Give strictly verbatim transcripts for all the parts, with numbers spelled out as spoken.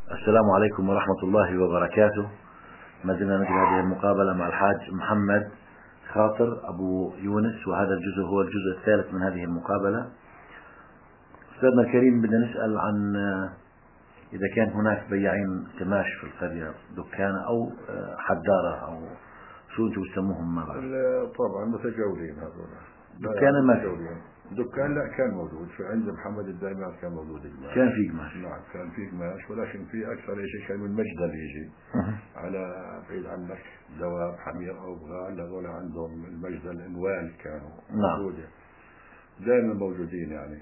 السلام عليكم ورحمة الله وبركاته. ما زلنا نجري هذه المقابلة مع الحاج محمد خاطر أبو يونس، وهذا الجزء هو الجزء الثالث من هذه المقابلة. أستاذنا الكريم، بدنا نسأل عن إذا كان هناك بياعين قماش في القرية، دكان أو حدارة أو شو أنتم تسموهم؟ ما بعرف. طبعا متجولين هذول. دكان ما في. دكان لا كان موجود في عند محمد الدايمار، كان موجود قماش. كان في قماش. نعم كان في قماش، ولكن في أكثر شيء كان من مجدل يجي على بعيد عنك دواب حمير أو بغال، هذول عندهم المجدل انوال كانوا موجودة. نعم. دائما موجودين يعني.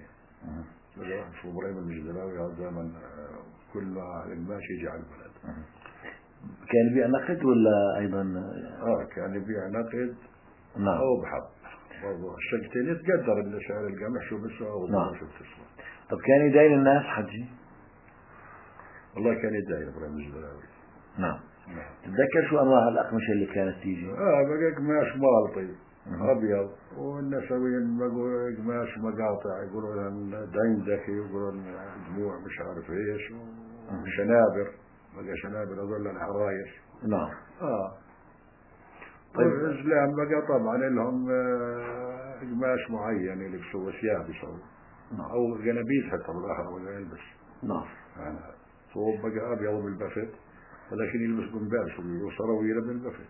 شو ابراهيم المجدلاوي هذا دائما كل ما القماش يجي على البلد. كان يبيع نقد ولا أيضا؟ اه كان يبيع نقد. نعم. أو بحب برضو الشقتين يتقدر سعر القمح شو بسوى أو نعم. شو بتسوى. طب كان يداين الناس حجي؟ والله كان يداين إبراهيم الجدلاوي. نعم. نعم. تتذكر شو أنواع الأقمشة اللي كانت تيجي؟ آه بقى قماش مالطي أبيض، والنسويين بقوا قماش مقاطع، يقولوا لهم دندكي، يقولوا دموع مش عارف إيش، وشنابر، بقى شنابر هذول العرايس. نعم. آه. طيب الإسلام بقى طبعا لهم قماش معين يلبسوا ثياب يسووا. نعم. أو جنابيز حتى بالآخر ولا يلبس. نعم. يعني صوب بقى أبيض بالبفت، ولكن يلبس قنباش وصرويرة بالبفت.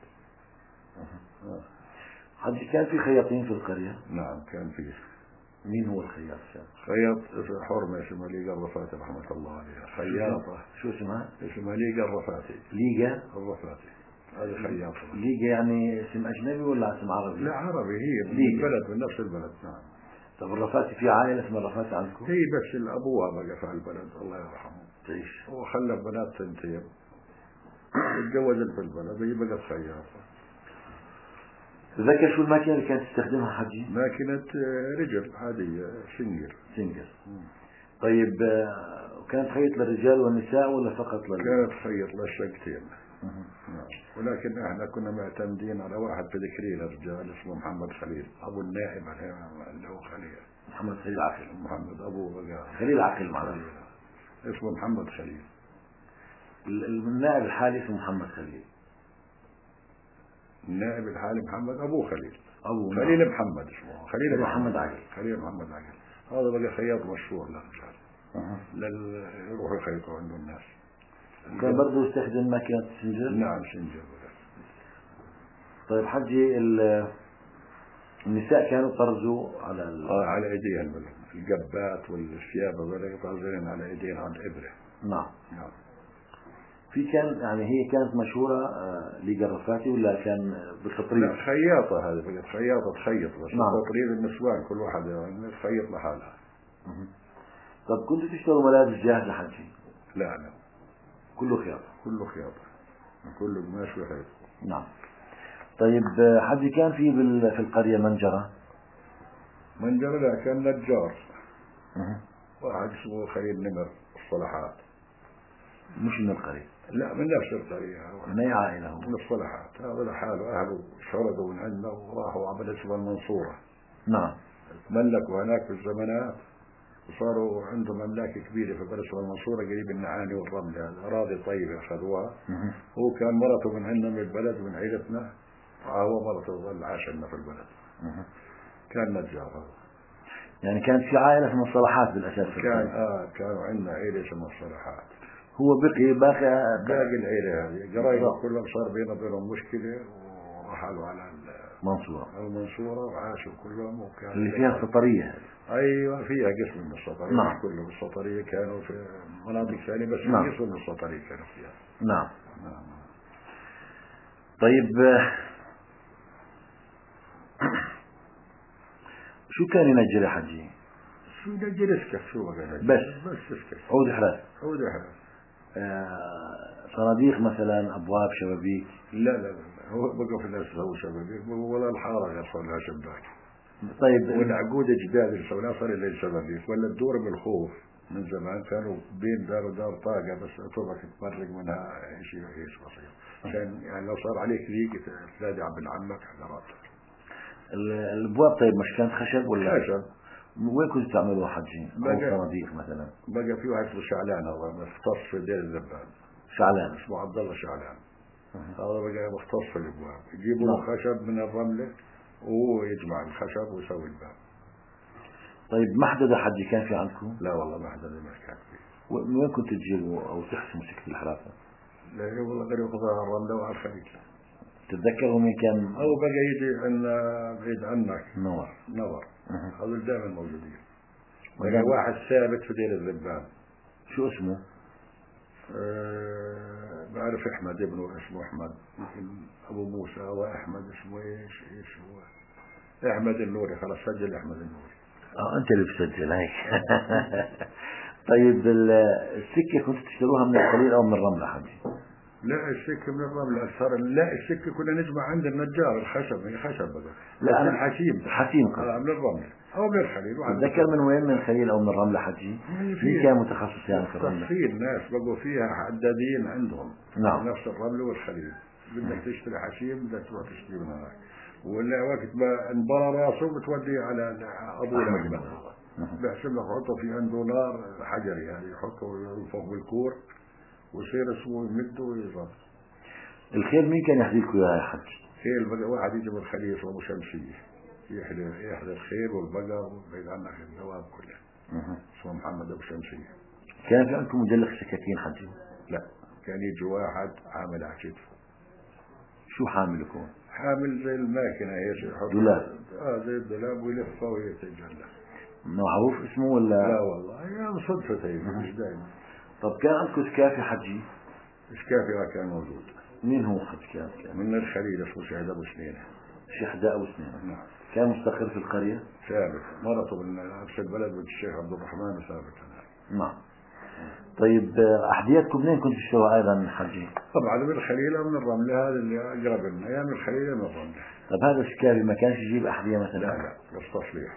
آه. حجي كان في خياطين في القرية؟ نعم كان فيه. مين هو الخياط؟ خياط حرمة اسمها ليقا الرفاتي رحمة الله عليها. خياطة. شو اسمها؟ اسمها ليقا الرفاتي. ليقا الرفاتي. هذه خياطة. ليقا يعني اسم أجنبي ولا اسم عربي؟ لا عربي، هي من البلد، من نفس البلد. نعم. طب الرفاتي في عائلة اسمها الرفاتي عندكم؟ هي بس الأبوها بقى في البلد الله يرحمه. تعيش. هو خلف بنات تنتين. اتجوزت في البلد، هي بقت خياطة. تذكر شو الماكينة اللي كانت تستخدمها حجي؟ ماكينة رجل عادية، سنجر. سنجر. طيب وكانت خيط للرجال والنساء ولا فقط للرجال؟ كانت خيط للشقتين. نعم. ولكن احنا كنا معتمدين على واحد في ذكرين الرجال اسمه محمد خليل، ابو النائب اللي هو خليل. محمد خليل عقل. محمد ابو بقى. خليل عقل معنا. اسمه محمد خليل. النائب الحالي اسمه محمد خليل. النائب الحالي محمد ابو خليل. ابو خليل نعم. محمد اسمه. خليل محمد عقل. خليل محمد عقل. هذا بقى خياط مشهور للرجال. أه. لل يروحوا يخيطوا عنده الناس. كان برضه يستخدم ماكينة سنجر؟ نعم سنجر. طيب حجي النساء كانوا طرزوا على ال... آه على ايديهم القبات والثياب هذول طرزين على ايديهم على الابره. نعم. نعم. في كان يعني هي كانت مشهورة ليقا الرفاتي ولا كان بالتطريز؟ لا خياطة، هذه بقت خياطة تخيط بس. نعم. تطريز النسوان كل واحد يعني تخيط لحالها. طب كنتوا تشتروا ملابس جاهزة حجي؟ لا لا كله خياطة. كله خياطة، كله قماش وخيط. نعم. طيب حجي كان في بال... في القرية منجرة؟ منجرة لا كان نجار. أه. واحد اسمه خليل نمر الصلاحات. مش من القرية؟ لا من نفس القرية. من أي عائلة هو؟ من الصلاحات. هذا لحاله أهله شردوا من عندنا وراحوا عمل اسمها المنصورة. نعم. ملكوا هناك في الزمانات وصاروا عندهم أملاك كبيرة في بلد اسمها المنصورة قريب النعاني والرمل، يعني أراضي طيبة أخذوها. هو كان مرته من عندنا من البلد من عيلتنا، وهو مرته ظل عاش لنا في البلد. مه. كان نجار هذا. يعني كانت في عائلة اسمها الصلاحات بالأساس في كان آه كانوا عندنا عيلة اسمها الصلاحات. هو بقي باقي باقي العيلة هذه قرايبه كلهم صار بينهم وبينهم مشكلة ورحلوا على المنصورة. المنصورة وعاشوا كلهم. وكان اللي فيها السطرية. أيوة فيها قسم من السطرية. نعم. كلهم السطرية كانوا في مناطق ثانية بس. نعم. قسم من السطرية كانوا فيها. نعم. نعم. طيب شو كان ينجر يا حجي؟ شو نجر اسكف شو بقى بس بس اسكف. عود حراس. عود حراس. آه صناديق مثلا، أبواب، شبابيك؟ لا لا لا هو بقى في الناس هو شبابيك ولا الحارة غير صار لها شباك. طيب والعقود جداد اللي سويناها صار لها شبابيك. ولا الدور بالخوف من زمان كانوا بين دار ودار طاقة بس تبغى تتفرق منها شيء ايش بسيط. عشان يعني لو صار عليك ذيك تلاقي عبد عمك حضرات. الابواب طيب مش كانت خشب ولا خشب؟ وين كنتوا تعملوا حجي؟ أو صناديق مثلا؟ بقى في واحد اسمه شعلان، هذا مختص في دير الزبان. شعلان اسمه عبد الله شعلان. هذا بقى مختص في الابواب، يجيبوا له خشب من الرمله وهو يجمع الخشب ويسوي الباب. طيب محددة حجي كان في عندكم؟ لا والله محددة ما كان في. من وين كنتوا تجيبوا او تحسموا سكة الحراسة؟ لا والله غير ياخذها على الرمله وعلى الخليج. تتذكروا مين كان؟ او بقى يجي عندنا بعيد عنك نور نور هذول دائما موجودين. بقى واحد ثابت في دير الزبان. شو اسمه؟ أه بعرف احمد ابنه اسمه احمد، يمكن ابو موسى واحمد اسمه ايش ايش هو احمد النوري. خلاص سجل احمد النوري. اه انت اللي بتسجل هيك. طيب السكه كنتوا تشتروها من الخليل او من الرمله حجي؟ لا السكه من الرمله اكثر. لا السكه كنا نجمع عند النجار الخشب، هي خشب بقى. لا أنا الحشيم الحشيم آه من الرمله او من الخليل. تتذكر من وين؟ من الخليل او من الرمله حجي؟ مين كان متخصص يعني في الرمله؟ تصفير ناس بقوا فيها حدادين عندهم. نعم. نفس الرمله والخليل. بدك تشتري حشيم بدك تروح تشتري من هناك، ولا وقت ما انبرى راسه بتوديه على ابو احمد بحسب لك يحطه في عنده نار حجري يعني، يحطه ينفخ بالكور ويصير اسمه يمده ويضرب. الخيل مين كان يحذي لكم اياه يا حج؟ خيل بقى واحد يجي من الخليل اسمه شمسيه يحذي يحذي الخيل والبقر وبعيد عنك الدواب كلها. اسمه محمد ابو شمسيه. كان في عندكم مدلخ سكاكين حجي؟ لا كان يجي واحد عامل على كتفه. شو حامل يكون؟ حامل زي الماكينه هيك يحط دولاب. اه زي الدولاب ويلفه ويتجلى. معروف اسمه ولا؟ لا والله هي صدفة هي مش دائما. طب كان عندكم سكافي حجي؟ سكافي كان موجود. مين هو حج كان؟ كان من الخليل اسمه شهد ابو سنينه. شهد ابو سنينه. نعم. كان مستقر في القريه؟ ثابت، مرته من نفس البلد بنت الشيخ عبد الرحمن ثابت هناك. نعم. طيب احذيتكم منين كنتوا تشتروها ايضا حجي؟ طبعا من الخليل او من الرمله، هذا اللي اقرب لنا يا من الخليل يا من الرمله. طب هذا الشكافي ما كانش يجيب احذيه مثلا؟ لا لا بس تصليح.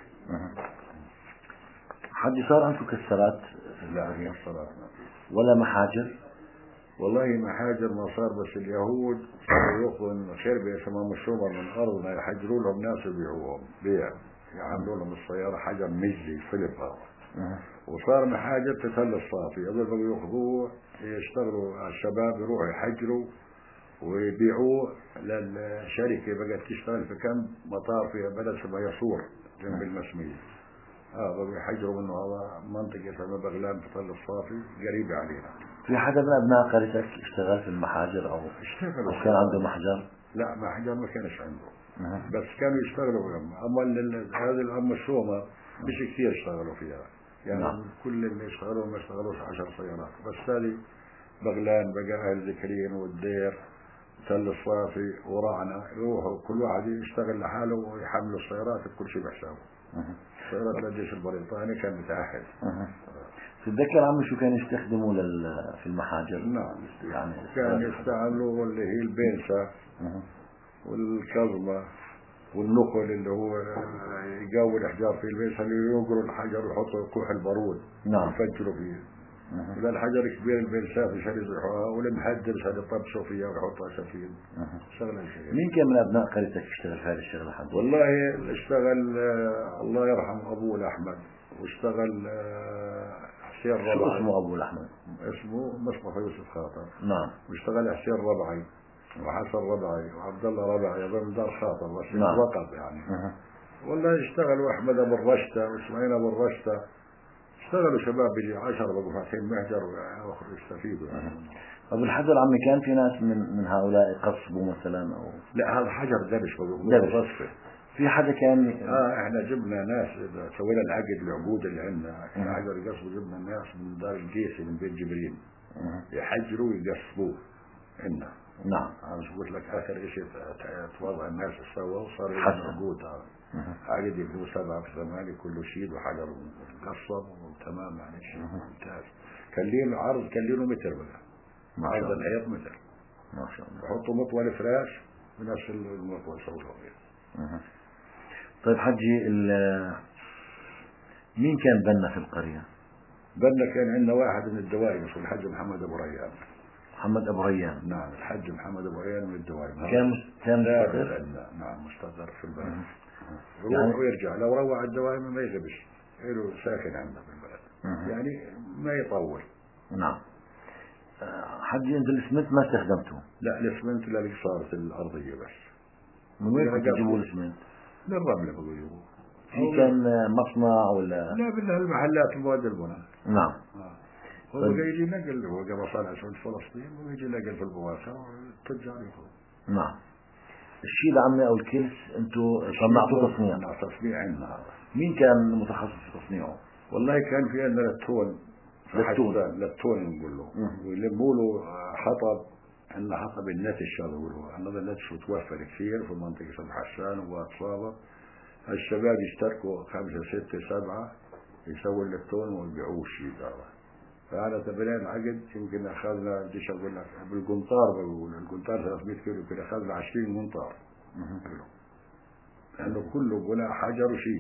حجي صار عندكم كسرات؟ لا كسرات ولا محاجر؟ والله محاجر ما صار، بس اليهود صاروا ياخذوا خربه يسموها مشروبه من ارضنا يحجروا لهم ناس يبيعوهم بيع، يعملوا لهم السياره حجر مجلي فلب هذا. وصار محاجر تتل الصافي، هذول بقوا ياخذوه يشتغلوا الشباب يروحوا يحجروا ويبيعوه للشركه بقت تشتغل في كم مطار في بلد اسمه يسور جنب المسميه. اه بقوا يحجروا منه، هذا منطقه اسمها بغلان في تل الصافي قريبه علينا. في حدا من ابناء قريتك اشتغل في المحاجر او اشتغلوا أو كان عنده محجر؟ لا محجر ما كانش عنده. أه. بس كانوا يشتغلوا بهم. اما هذه الام الشومه مش كثير اشتغلوا فيها يعني. نعم. كل اللي اشتغلوا ما اشتغلوش عشر سيارات بس. هذه بغلان بقى اهل ذكرين والدير تل الصافي ورعنا يروحوا كل واحد يشتغل لحاله ويحملوا السيارات بكل شيء بحسابه. سيارات الجيش البريطاني كان متأهل. تتذكر عمي شو كان يستخدموا لل في المحاجر؟ نعم يعني كان يستعملوا اللي هي البنسة والكظمة والنقل اللي هو يقوي الأحجار في البنسة اللي ينقروا الحجر ويحطوا كوح البارود. نعم. يفجروا فيه. إذا الحجر كبير البنسة في شريط يحطها والمهدر شريط يطبشوا فيها ويحطها سفين. شغلة شيء. مين كان من أبناء قريتك يشتغل في هذه الشغلة حد؟ والله اشتغل الله يرحم أبوه الأحمد، واشتغل حسين ربعي. شو اسمه أبو الأحمد؟ اسمه مصطفى يوسف خاطر. نعم. واشتغل حسين ربعي وحسن ربعي وعبد الله ربعي يظن دار خاطر بس نعم. وقف يعني. أه. والله اشتغلوا أحمد أبو الرشتة وإسماعيل أبو الرشتة، اشتغلوا شباب بيجي عشرة بقوا فاتحين محجر وآخر يستفيدوا يعني. أبو الحجر عمي كان في ناس من من هؤلاء يقصبوا مثلا أو؟ لا هذا حجر دبش بقوا رصفه. في حدا كان اه احنا جبنا ناس سوينا العقد العقود اللي عندنا حجر يقصبوا، جبنا ناس من دار القيسي من بيت جبريل يحجروا ويقصبوه عندنا. نعم. انا مش قلت لك اخر شيء توضع الناس سوا وصار العقود هذا عقد يبدو سبعة في ثمانية كله شيد وحجر وقصب وتمام يعني شيء ممتاز. كان له عرض كان له متر بقى عرض الحيط متر ما شاء الله. يحطوا مطول فراش بنفس المطول سووا فيه. طيب حجي مين كان بنا في القرية؟ بنا كان عندنا واحد من الدوائم اسمه الحج محمد ابو ريان. محمد ابو ريان. نعم الحج محمد ابو ريان من الدوائم. كان كان مستقر؟ نعم مستقر في البلد. يروح يعني ويرجع، لو روع الدوائم ما يغبش. له ساكن عندنا في البلد يعني ما يطول. نعم. حجي أنت الإسمنت ما استخدمته؟ لا الإسمنت للإكسارة الأرضية بس. من وين كنت تجيبوا الإسمنت؟ من الرملة بيجيبوه. في كان مصنع ولا؟ لا بالله المحلات المواد البناء. نعم. آه. هو طيب. يجي نقل هو قبل صنع في فلسطين ويجي نقل في البواسة والتجار ياخذوا. نعم. الشيء العامة أو الكلس أنتوا صنعتوا تصنيع؟ نعم تصنيع عندنا. مين كان متخصص في تصنيعه؟ والله كان في عندنا التون. للتون. للتون نقول له. ويلموا له حطب. عندنا حطب النتش هذا يقولوا عندنا النتش متوفر كثير في منطقة الحسان وصابة. الشباب يشتركوا خمسة ستة سبعة يسووا التون ويبيعوه الشيء هذا. فأنا تبنينا عقد يمكن أخذنا بديش أقول لك بالقنطار بقول القنطار ثلاثمية كيلو كده أخذنا عشرين قنطار. لأنه كله بناء حجر وشيد.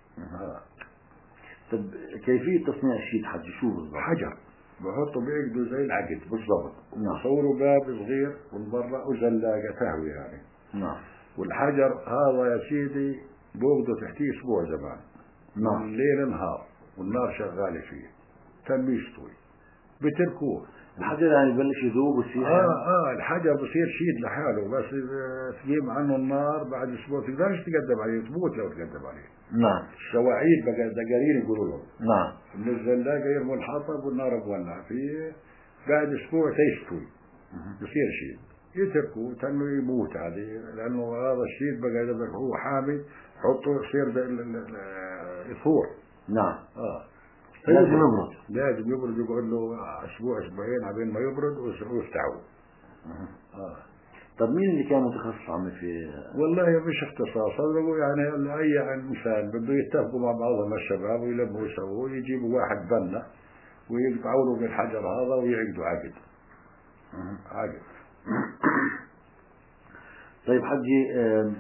طب كيفية تصنيع الشيد حجي شو بالضبط؟ حجر بحطوا بيقدوا زي العقد بالضبط. نعم. يصوروا باب صغير من برا وزلاقة تهوية يعني. نعم. والحجر هذا يا سيدي بوقدوا تحتيه أسبوع زمان. نعم. الليل نهار والنار شغالة فيه. تم يستوي بتركوه. الحجر يعني يبلش يذوب ويصير اه اه الحجر بصير شيد لحاله بس تقيم عنه النار بعد اسبوع تقدرش تقدم عليه تموت لو تقدم عليه. نعم. الشواعيد بقى دقارين يقولوا له. نعم. من الزلاقه يرموا الحطب والنار بولع فيه بعد اسبوع تيستوي يصير شيد يتركوه تنه يموت هذه لانه هذا الشيد بقى هو حامي حطه يصير يثور. نعم. اه لازم يبرد. لازم يبرد يقعد له اسبوع اسبوعين عبين ما يبرد ويفتحوا. اه طب مين اللي كان متخصص عمي في؟ والله مش اختصاص هذا يعني اي انسان بده يتفقوا مع بعضهم الشباب ويلموا يسووا ويجيبوا واحد بنا ويقطعوا له بالحجر هذا ويعقدوا عقد. عقد. طيب حجي آه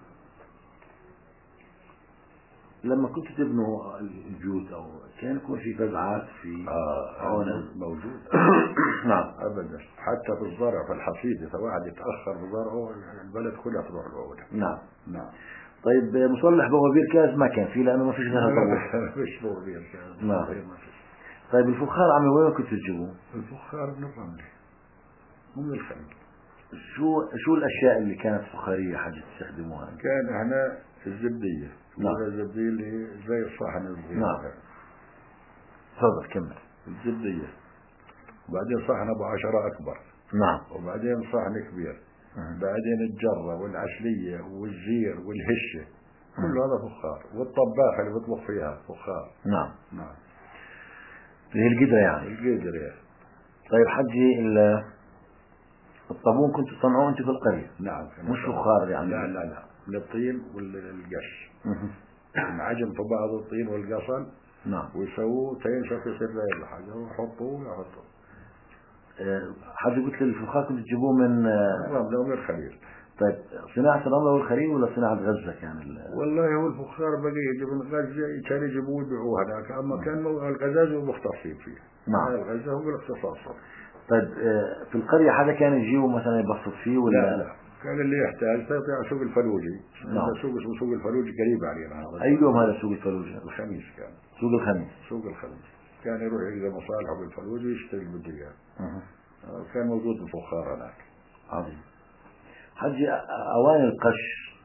لما كنت تبنوا البيوت او كان يكون في فزعات في اه موجود. نعم. ابدا حتى في الزرع في الحصيد اذا واحد يتاخر في زرعه البلد كلها تروح له. نعم. نعم. طيب مصلح بوابير كاز ما كان فيه لانه ما فيش غير طبوع. مش بوابير كاز. نعم. طيب الفخار عمي وين كنت تجيبوه؟ الفخار من الرملة من الخليج. شو شو الاشياء اللي كانت فخاريه حاجه تستخدموها؟ كان احنا الزبديه. نعم. الزبديه اللي زي الصحن الصغير. نعم. تفضل كمل. الزبديه وبعدين صحن ابو عشرة اكبر. نعم. وبعدين صحن كبير. أه. بعدين الجره والعشليه والزير والهشه كل هذا فخار والطباخه اللي بيطبخ فيها فخار. نعم. نعم. اللي هي القدره يعني. القدره يعني. طيب حجي الطابون كنت تصنعوه انت في القريه؟ نعم. مش فخار يعني؟ لا لا لا من الطين والقش. العجن في بعض الطين والقصل. نعم. ويسووه تينشف يصير زي الحجر ويحطوه ويحطوه. حد قلت لي الفخار كنت تجيبوه من الرملة ومن الخليل. طيب صناعة الرملة والخليل ولا صناعة غزة كان ال... والله هو الفخار بقي يجي من غزة كان يجيبوه يبيعوه هناك أما كان الغزاز هو مختصين فيه. نعم. الغزة هو الاختصاص. طيب في القرية حدا كان يجيبه مثلا يبسط فيه ولا؟ لا لا كان اللي يحتاج تطلع سوق الفلوجي. نعم. سوق اسمه سوق الفلوجي قريب علينا هذا. أي يوم هذا سوق الفلوجي؟ الخميس كان. سوق الخميس. سوق الخميس كان يروح يجي مصالحه بالفلوجي يشتري البديات. كان موجود الفخار هناك. عظيم. حجي أواني القش.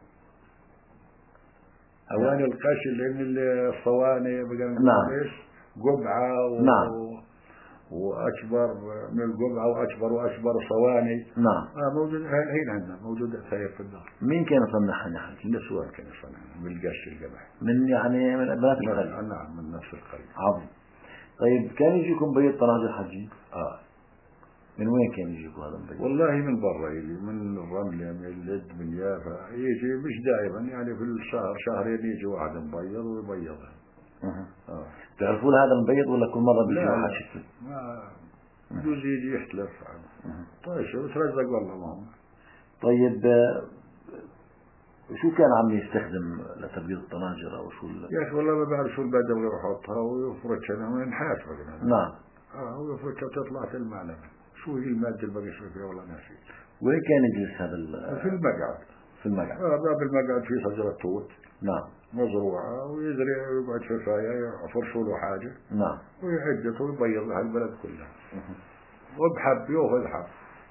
أواني القش اللي من الصواني نعم. ايش؟ قبعة و... نعم. وأكبر من القبعة وأكبر وأكبر صواني. نعم. آه موجود الحين عندنا موجودة ثياب في الدار. مين كان يصنعها يا حجي؟ النسوان كانوا يصنعها بالقش القمح. من يعني من بنات القرية. نعم من نفس القرية. عظيم. طيب كان يجيكم بيض طناجر حجي؟ اه. من وين كان يجيكم هذا البيض؟ والله من برا يجي من الرملة من اللد من يافا يجي مش دائما يعني في الشهر شهرين يجي واحد مبيض ويبيضه. اها. اه. تعرفوا هذا المبيض ولا كل مرة بيجي واحد شكل؟ ما يجوز يجي يختلف. طيب شو ترزق والله ما هم. طيب شو كان عم يستخدم لتبييض الطناجر او شو ال... يا اخي والله ما بعرف شو البدل اللي يحطها ويفرشها من نحاس بقى. نعم. اه ويفرشها وتطلع في المعلمة. شو هي المادة اللي بقى فيها والله ناسي. وين كان يجلس هذا ال... في المقعد. في المقعد. اه باب المقعد فيه شجرة توت. نعم. مزروعة ويدري يقعد في فاية يفرشوا له حاجة. نعم. ويعدته ويبيض لها البلد كلها. وبحب يأخذ حب.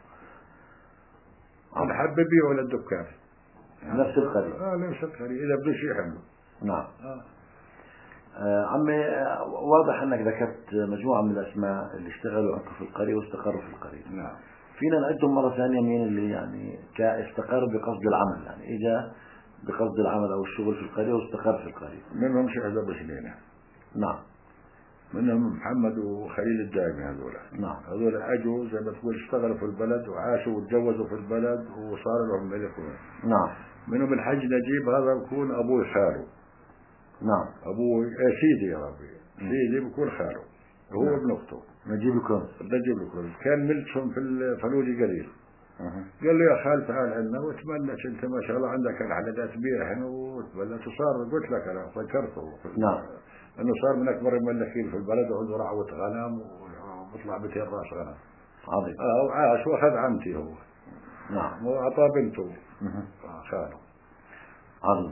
الحب بيبيعه للدكان. نفس القرية. آه نفس القرية إذا بدوش يحمله. نعم. آه. آه عمي آه واضح أنك ذكرت مجموعة من الأسماء اللي اشتغلوا عندكم في القرية واستقروا في القرية. نعم. فينا نعدهم مرة ثانية مين اللي يعني استقر بقصد العمل، يعني إجا بقصد العمل أو الشغل في القرية واستقر في القرية. منهم شيخ أبو سنينة. نعم. منهم محمد وخليل الدائمي هذول. نعم. هذول أجوا زي ما تقول اشتغلوا في البلد وعاشوا وتجوزوا في البلد وصار لهم ملك. نعم. منهم الحج نجيب هذا بكون أبوي خاله. نعم. أبوي آه سيدي يا ربي. سيدي بكون خاله. هو نعم. ابن أخته. نجيب الكرز. نجيب الكرز كان ملكهم في الفلوجي قليل. أه. قال له يا خال تعال عندنا وتمنش انت ما شاء الله عندك الحلقات بيها هنا وتبلش وصار قلت لك انا فكرته. نعم. انه صار من اكبر المملكين في البلد وعنده رعوة غنم وبيطلع مئتين راس غنم. عظيم. اه وعاش واخذ عمتي هو. نعم. واعطى بنته. أه. خاله. عظيم.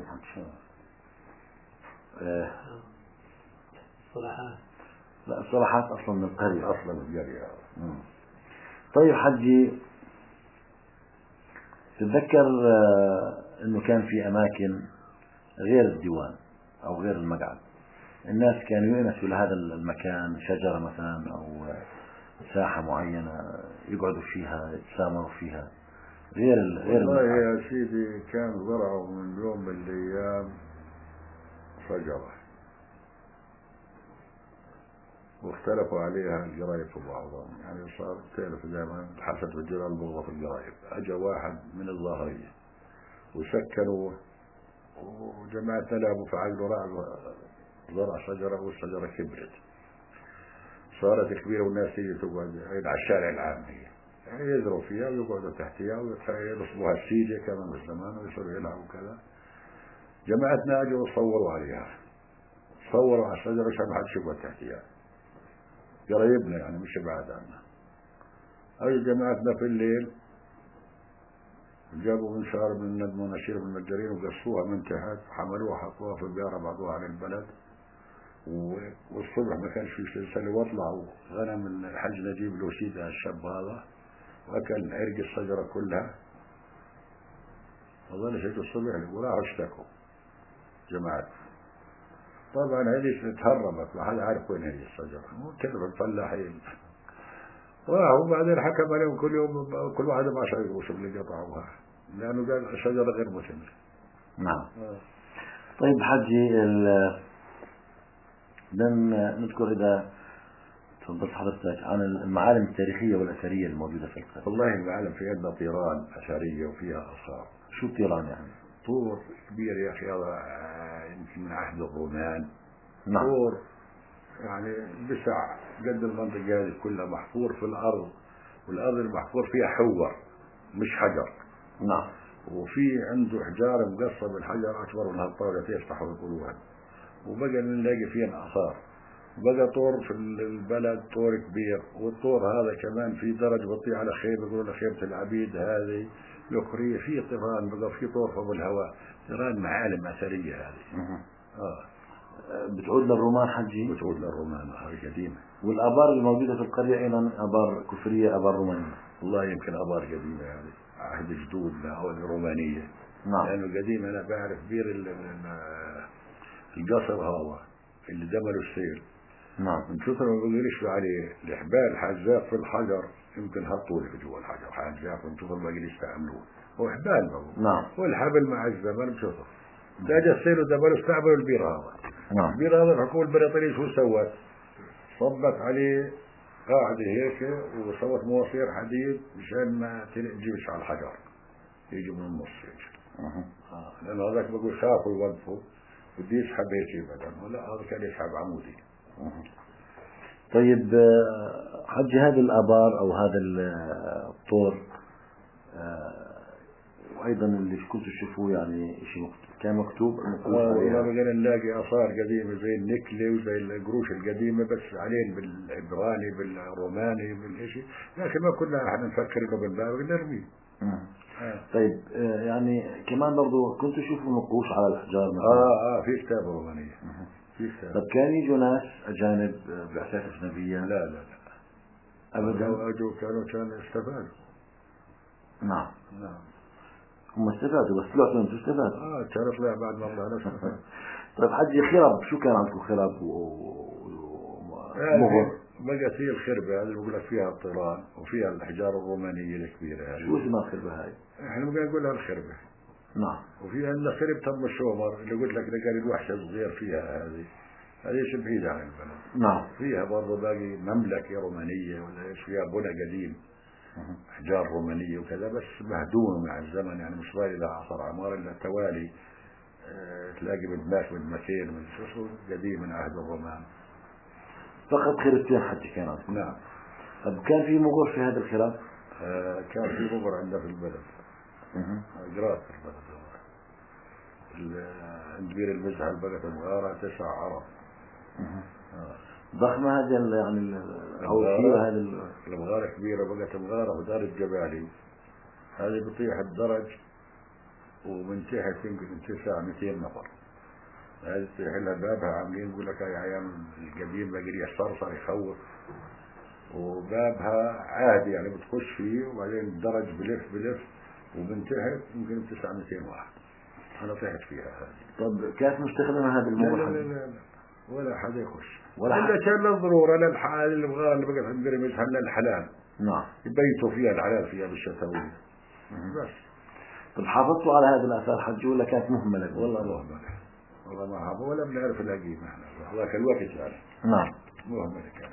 آه. صلاحات. لا الصلاحات اصلا من القرية. اصلا من القرية. طيب حجي، تتذكر انه كان في اماكن غير الديوان او غير المقعد الناس كانوا يؤنسوا لهذا المكان، شجرة مثلا او ساحة معينة يقعدوا فيها يتسامروا فيها غير غير والله يا سيدي كان زرعوا من يوم من الايام شجرة واختلفوا عليها القرايب في بعضهم، يعني صار تعرف دائما حسد في الجيران بغضة في القرايب. اجى واحد من الظاهرية وسكنوا وجماعتنا لعبوا في عقله رعب زرع شجرة والشجرة كبرت صارت كبيرة والناس تيجي تقعد على الشارع العام هي يعني يزرعوا فيها ويقعدوا تحتها ويرسموها السيجة كمان بالزمان ويصيروا يلعبوا كذا. جماعتنا اجوا وصوروا عليها، صوروا على الشجرة عشان ما حدش يقعد تحتها، قرايبنا يعني مش بعاد عنا. أي جماعتنا في الليل جابوا منشار من المناشير من المتجرين وقصوها من تحت وحملوها حطوها في البيارة بعضوها على البلد. والصبح ما كانش في سلسلة واطلعوا غنم الحج نجيب له سيدها الشاب هذا وأكل عرق الشجرة كلها وظل شيء الصبح وراحوا اشتكوا جماعة. طبعا هذه تهربت ما حد عارف وين هي الشجرة وكذب الفلاحين راحوا بعدين حكم عليهم كل يوم كل واحد ما شاء يقوش اللي قطعوها لأنه قال الشجرة غير مثمرة. نعم. آه. طيب حجي بدنا نذكر إذا تفضلت حضرتك عن المعالم التاريخية والأثرية الموجودة في القرية. والله المعالم في عندنا طيران أثرية وفيها آثار. شو الطيران يعني؟ طور كبير يا أخي هذا يمكن من عهد الرومان. نعم. طور يعني بسع قد المنطقة هذه كلها محفور في الأرض والأرض المحفور فيها حور مش حجر. نعم. وفي عنده حجار مقصة بالحجر أكبر من هالطاولة يفتح ويقولوها وبقى نلاقي فيها آثار. بقى طور في البلد طور كبير والطور هذا كمان في درج بطيء على خيمة يقولوا خيمة العبيد هذه الأخرية في طيران بقى في طور فوق الهواء طيران معالم أثرية هذه. آه. بتعود للرومان حجي؟ بتعود للرومان هذه قديمة. والآبار الموجودة في القرية أيضا آبار كفرية آبار رومانية؟ والله يمكن آبار قديمة يعني عهد جدودنا أو الرومانية. نعم. لأنه قديم أنا بعرف بير القصر هذا اللي دملوا السيل. نعم. من كثر ما بيقولش عليه الحبال حجاف في الحجر يمكن حطوا لي جوا الحجر حجاف من كثر ما قالوا يستعملوه هو حبال بقى. نعم. والحبل مع الزمن بكثر ده جا السيل ودملوا استعملوا البير هذا. نعم. البير هذا الحكومة البريطانية شو سوت؟ صبت عليه قاعدة هيك وسوت مواسير حديد مشان ما تجيش على الحجر يجي من النص يجي. آه. لأن هذاك بقول خافوا يوقفوا بدي يسحب هيك بدل ولا هذا كان يسحب عمودي. طيب حج هذه الآبار أو هذا الطور وأيضا اللي كنت تشوفوه يعني شيء كان مكتوب مكتوب عليها. بقينا نلاقي آثار قديمة زي النكلة وزي القروش القديمة بس عليهم بالعبراني بالروماني بالإشي لكن ما كنا احنا نفكر إنه بالباب نرميه. آه. طيب آه يعني كمان برضو كنت تشوفوا نقوش على الأحجار مثلا؟ اه اه في كتاب رومانية. في كتاب. طب كان يجوا ناس أجانب بعثات أجنبية؟ لا لا لا أبدا. لو أجوا كانوا كانوا استفادوا. نعم نعم هم استفادوا، بس طلعتوا أنتوا استفادوا. اه كان طلع بعد ما طلعنا استفاد. طيب حجي خرب، شو كان عندكم خرب ومغر؟ بقت هي الخربة هذه بقول لك فيها الطيران وفيها الأحجار الرومانية الكبيرة هذه. شو اسمها الخربة هاي؟ احنا بقى نقول لها الخربة. نعم. وفي عندنا خرب تم الشومر اللي قلت لك اللي كان الوحش الصغير فيها هذه، هذه شيء بعيد عن البلد. نعم. فيها برضه باقي مملكة رومانية ولا ايش، فيها بنى قديم أحجار رومانية وكذا، بس مهدومة مع الزمن يعني مش باقي لها أثر عمار إلا توالي. اه تلاقي مدماش مدمتين من شو قديم من عهد الرومان. فقط خربتين حجي كان عندكم؟ نعم. طب كان في مغر في هذا الخراب؟ اه كان في مغر عندنا في البلد. أجراد في البلد. عند بير المزحل بقت مغارة تسع عرب. ضخمة هذه يعني أو كبيرة هذه المغارة كبيرة بقت مغارة ودار الجبالي هذه بطيح الدرج ومن تحت يمكن تسع مئتين نفر. هذه تطيح لها بابها عاملين يقول لك يا أيام القديم بقري الصرصر يخوف، وبابها عادي يعني بتخش فيه وبعدين الدرج بلف بلف ومن تحت يمكن تسع مئتين واحد. أنا طحت فيها هذه. طب كانت مستخدمة هذه المغرة؟ لا لا لا لا ولا حدا يخش ولا إلا كان للضرورة للحال اللي بغى اللي بقت عند بير المزحل للحلال. نعم. يبيتوا فيها الحلال فيها بالشتوية بس. طب حافظتوا على هذه الآثار حج ولا كانت مهملة؟ والله مهملة، والله ما حافظ ولا بنعرف الأقيم احنا ذاك الوقت يعني. نعم. مهملة كانت.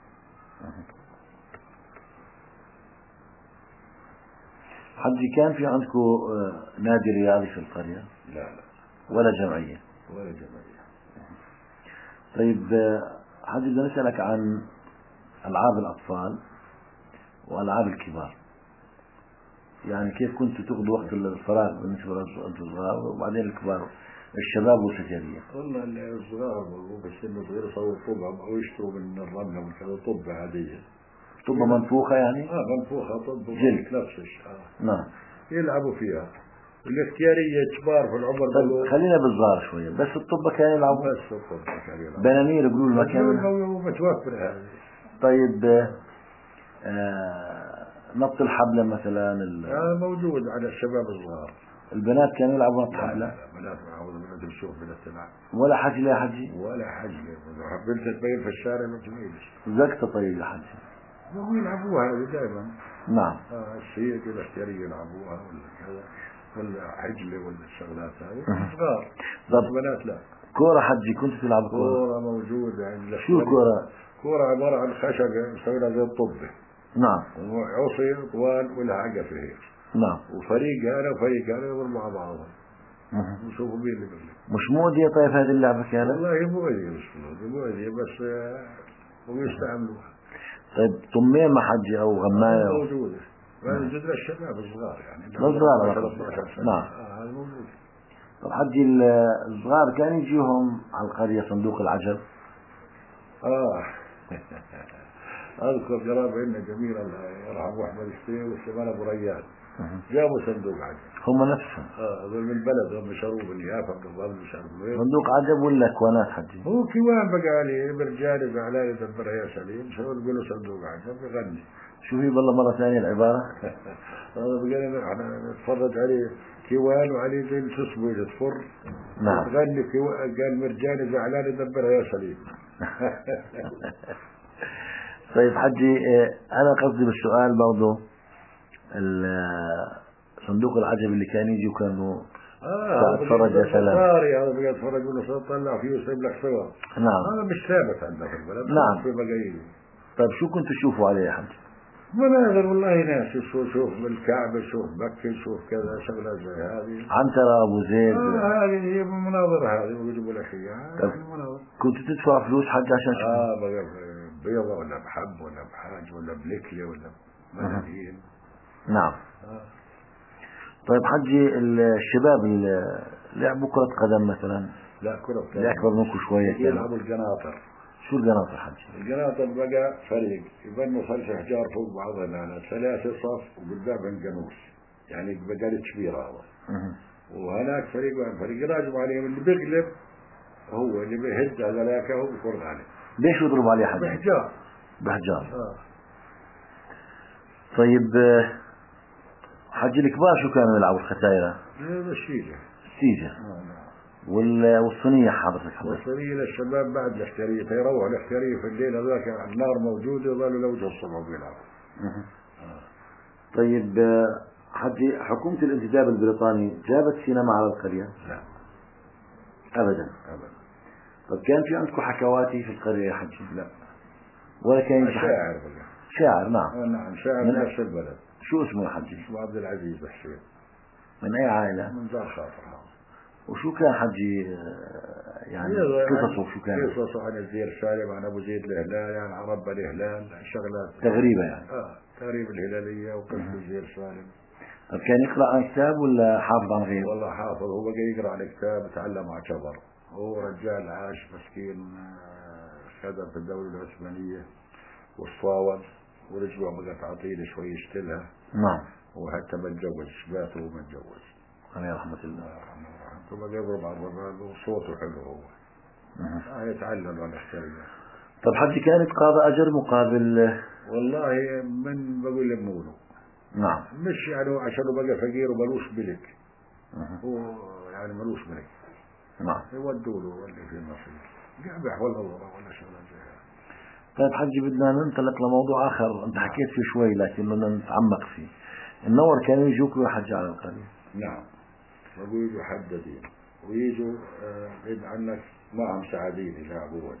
حجي كان في عندكم نادي رياضي في القرية؟ لا لا ولا جمعية؟ ولا جمعية. طيب حجي بدنا نسألك عن ألعاب الأطفال وألعاب الكبار، يعني كيف كنتوا تقضوا وقت الفراغ بالنسبة لأنتم صغار وبعدين الكبار الشباب والسجارية؟ والله الصغار بس إنه صغير يصور طبعة أو يشتروا من الرملة من كذا طبة عادية. طبة منفوخة يعني؟ اه منفوخة طب جلد نفس الشيء. آه. نعم. يلعبوا فيها الاختيارية كبار في العمر. طيب خلينا بالصغار شوية، بس الطبة كانوا يلعبوا؟ بس الطبة كانوا يلعبوا. بنانير يقولوا المكان متوفر هذه. طيب آه نط الحبلة مثلا ال... آه موجود على الشباب الصغار. البنات كانوا يلعبوا نط لا حبلة؟ لا بنات معود بنات بتشوف بنات تلعب. ولا حجي يا حجي؟ ولا حجي إذا حبيت تبين في الشارع ما تميلش. زكتة طيب يا حجي؟ هو يلعبوها هذه دائما. نعم. آه الشيء كذا اختيارية يلعبوها ولا كذا ولا حجلة ولا الشغلات هذه صغار. بس بنات لا. كورة حجي كنت تلعب كورة؟ كورة موجودة يعني. شو كورة؟ كورة عبارة عن خشبة مسوي لها زي الطبة. نعم. وعصي طوال ولا عقفة هيك. نعم. وفريق هذا وفريق هذا يضربوا مع بعضهم. وشوفوا مين اللي بيغلب. مش مؤذية طيب هذه اللعبة كانت؟ والله مؤذية مش مؤذية بس هم يستعملوها. طيب طميمة حجي أو غماية؟ موجودة. هذا جد للشباب الصغار يعني. الصغار. نعم. هذا موجود. طب حجي الصغار كان يجيهم على القرية صندوق العجب؟ آه أذكر جراب عندنا جميل الله يرحمه أحمد الشيخ والشمال أبو ريان جابوا صندوق عجب. هم نفسهم؟ اه هذول من البلد هم شروب اليافا بالضبط مش عارف وين. صندوق عجب ولا كوانات حجي؟ هو كيوان بقى عليه برجالي زعلان يدبرها يا سليم شو يقولوا صندوق عجب يغني. شو في بالله مرة ثانية العبارة؟ هذا بقى احنا نتفرج عليه كيوان وعليه زي شو اسمه يتفر. نعم. تغني كيوان قال مرجاني زعلان يدبرها يا سليم. طيب حجي أنا قصدي بالسؤال برضه صندوق العجب اللي كان يجي وكانوا اه اتفرج يا سلام. صاري هذا بقى اتفرج ولا صار طلع فيه وسيب لك صور. نعم. هذا مش ثابت عندنا في البلد. نعم. في بقايل. طيب شو كنتوا تشوفوا عليه يا حجي؟ مناظر والله ناس شوف شوف بالكعبة شوف مكة شوف كذا شغلات زي هذه. عنترة أبو زيد. آه هذه هي المناظر هذه ويجيبوا لك إياها. طيب كنتوا تدفعوا فلوس حج عشان شو؟ اه بقى بيضة ولا بحب ولا بحاج ولا بلكلة ولا ملايين. نعم. آه. طيب حجي الشباب اللي لعبوا كرة قدم مثلا؟ لا كرة قدم. اللي أكبر منكم شوية كانوا يلعبوا القناطر. شو القناطر حجي؟ القناطر بقى فريق يبنوا فرش أحجار فوق بعضها على ثلاثة صف وقدامهم قنوس. يعني بقالت كبيرة هذا. وهناك فريق فريق راجم عليهم، اللي بيغلب هو اللي بيهز هذاك هو بيفرض عليه. ليش يضرب عليه حد؟ بحجار. بحجار. آه. طيب حج الكبار شو كانوا يلعبوا الختايرة؟ السيجة. السيجة. آه. والصينية حضرتك حضرتك. والصينية الشباب بعد الاحترية يروحوا الاحترية في الليل هذاك النار موجودة يظلوا لوجه الصبح بيلعبوا. آه. طيب حجي حكومة الانتداب البريطاني جابت سينما على القرية؟ لا أبدا. أبدا. طب كان في عندكم حكواتي في القرية يا حجي؟ لا. ولا كان شاعر بقى. شاعر نعم. آه نعم شاعر من نفس البلد. شو اسمه يا حجي؟ اسمه عبد العزيز حسين. من أي عائلة؟ من دار خاطر. وشو كان حجي يعني قصصه شو كان؟ قصصه عن الزير سالم، عن أبو زيد الهلال، عن عرب الهلال، شغلات تغريبة يعني. اه تغريب الهلالية وقصة الزير سالم. طب كان يقرأ عن كتاب ولا حافظ عن غيره؟ والله حافظ، هو بقى يقرأ عن كتاب، تعلم على كبر. هو رجال عاش مسكين، خدم في الدولة العثمانية والصاوب، ورجله بقى تعطيله شوي يشتلها. نعم. وحتى ما تجوز، شباته وما تجوز. عليه رحمة الله. ثم يضرب على الرباب وصوته حلو هو. آه يتعلم على الاحترام. طب حد كان يتقاضى أجر مقابل؟ والله من بقول لموله. نعم. مش يعني عشان بقى فقير وملوش ملك. هو يعني ملوش ملك. نعم. يودوا له اللي في النصيب. قابح ولا ضرر ولا شغلة زي هذا. طيب حجي بدنا ننطلق لموضوع آخر أنت حكيت فيه شوي لكن بدنا نتعمق فيه. النور كانوا يجوكوا يحج على القرية؟ نعم. بقول محددين ويجوا بعيد عنك معهم سعادين يلعبون.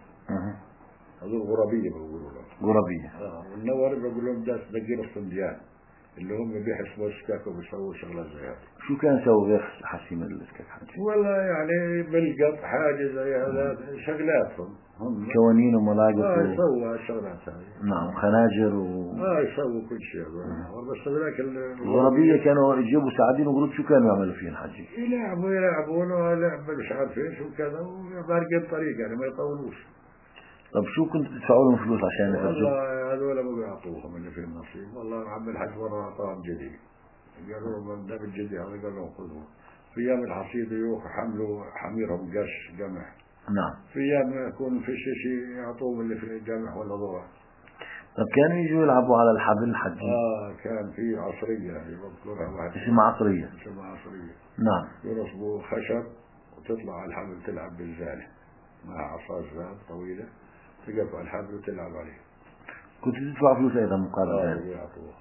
هذول غربية بقولوا لهم. غربية. اه والنور بقول لهم ده تدقير الصنديان اللي هم بيحسبوا السكاك وبيسووا شغلات زي هذا. شو كان يسوي غير حسيم السكاك حجي؟ والله يعني بالقط حاجة زي هذا شغلاتهم هم. كوانين وملاقط. اه يسووا الشغلات هذه. نعم خناجر و. اه يسووا كل شيء. بس ذاك الغربية كانوا يجيبوا سعادين وقلوب شو كانوا يعملوا فيهم حجي؟ يلعبوا يلعبون ولعب مش عارف ايش وكذا وبارقين طريق يعني ما يطولوش. طب شو كنت تدفعوا لهم فلوس عشان يفرجوا؟ والله هذول ما بيعطوهم اللي في النصيب. والله عم الحج مرة أعطاهم جدي، قالوا لهم ده بالجدي هذا، قالوا لهم خذوه. في أيام الحصيد يروحوا حملوا حميرهم قش قمح. نعم. في أيام يكون في شيء يعطوهم اللي في قمح ولا ذرة. طب كانوا يجوا يلعبوا على الحبل الحجي؟ آه كان في عصرية يعني بذكرها واحد. اسمها عصرية. اسمها عصرية. نعم. ينصبوا خشب وتطلع على الحبل تلعب بالزانة مع عصا زاد طويلة، تقف على الحبل وتلعب عليه. كنت تدفع فلوس أيضا مقابل ذلك؟ آه يعطوها.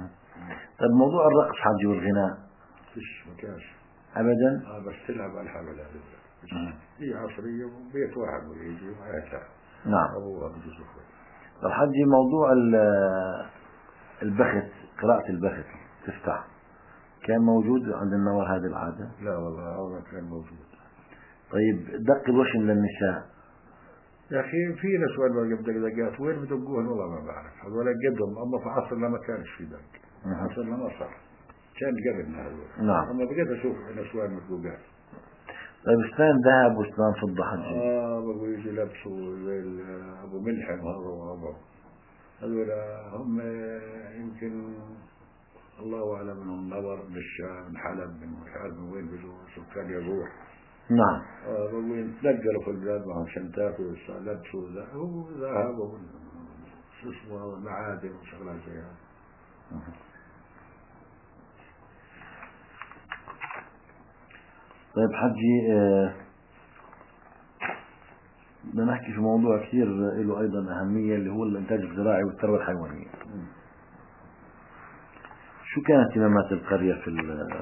طيب موضوع الرقص حجي والغناء؟ فيش مكاش. أبدا؟ آه بس تلعب على الحبل هذا. هي عصرية وبيت واحد ويجي وعيتها. نعم. أبوها بجوز أخوي. طب حجي موضوع البخت، قراءة البخت تفتح كان موجود عند النور هذه العادة؟ لا والله هذا كان موجود. طيب دق الوشم للنساء يا أخي في نسوان ما قبل دقات وين بدقوهن والله ما بعرف. هذول قدهم أما في عصرنا ما كانش في دق. عصرنا ما صار. كان قبلنا هذول. نعم. أما بقيت أشوف نسوان مدقوقات. طيب اسنان ذهب واسنان فضة حجي؟ آه بقوا يجي لبسوا زي أبو ملحم هذا وهذا. هذول هم يمكن الله أعلم منهم نظر من الشام من حلب من مش عارف من وين بيجوا سكان يروح. نعم. آه بقوا يتنقلوا في البلاد معهم شنتات ولبسوا ذهب وشو اسمه معادن وشغلات زي هذا. طيب حجي آه بدنا نحكي في موضوع كثير له أيضا أهمية اللي هو الإنتاج الزراعي والثروة الحيوانية. شو كانت اهتمامات القرية في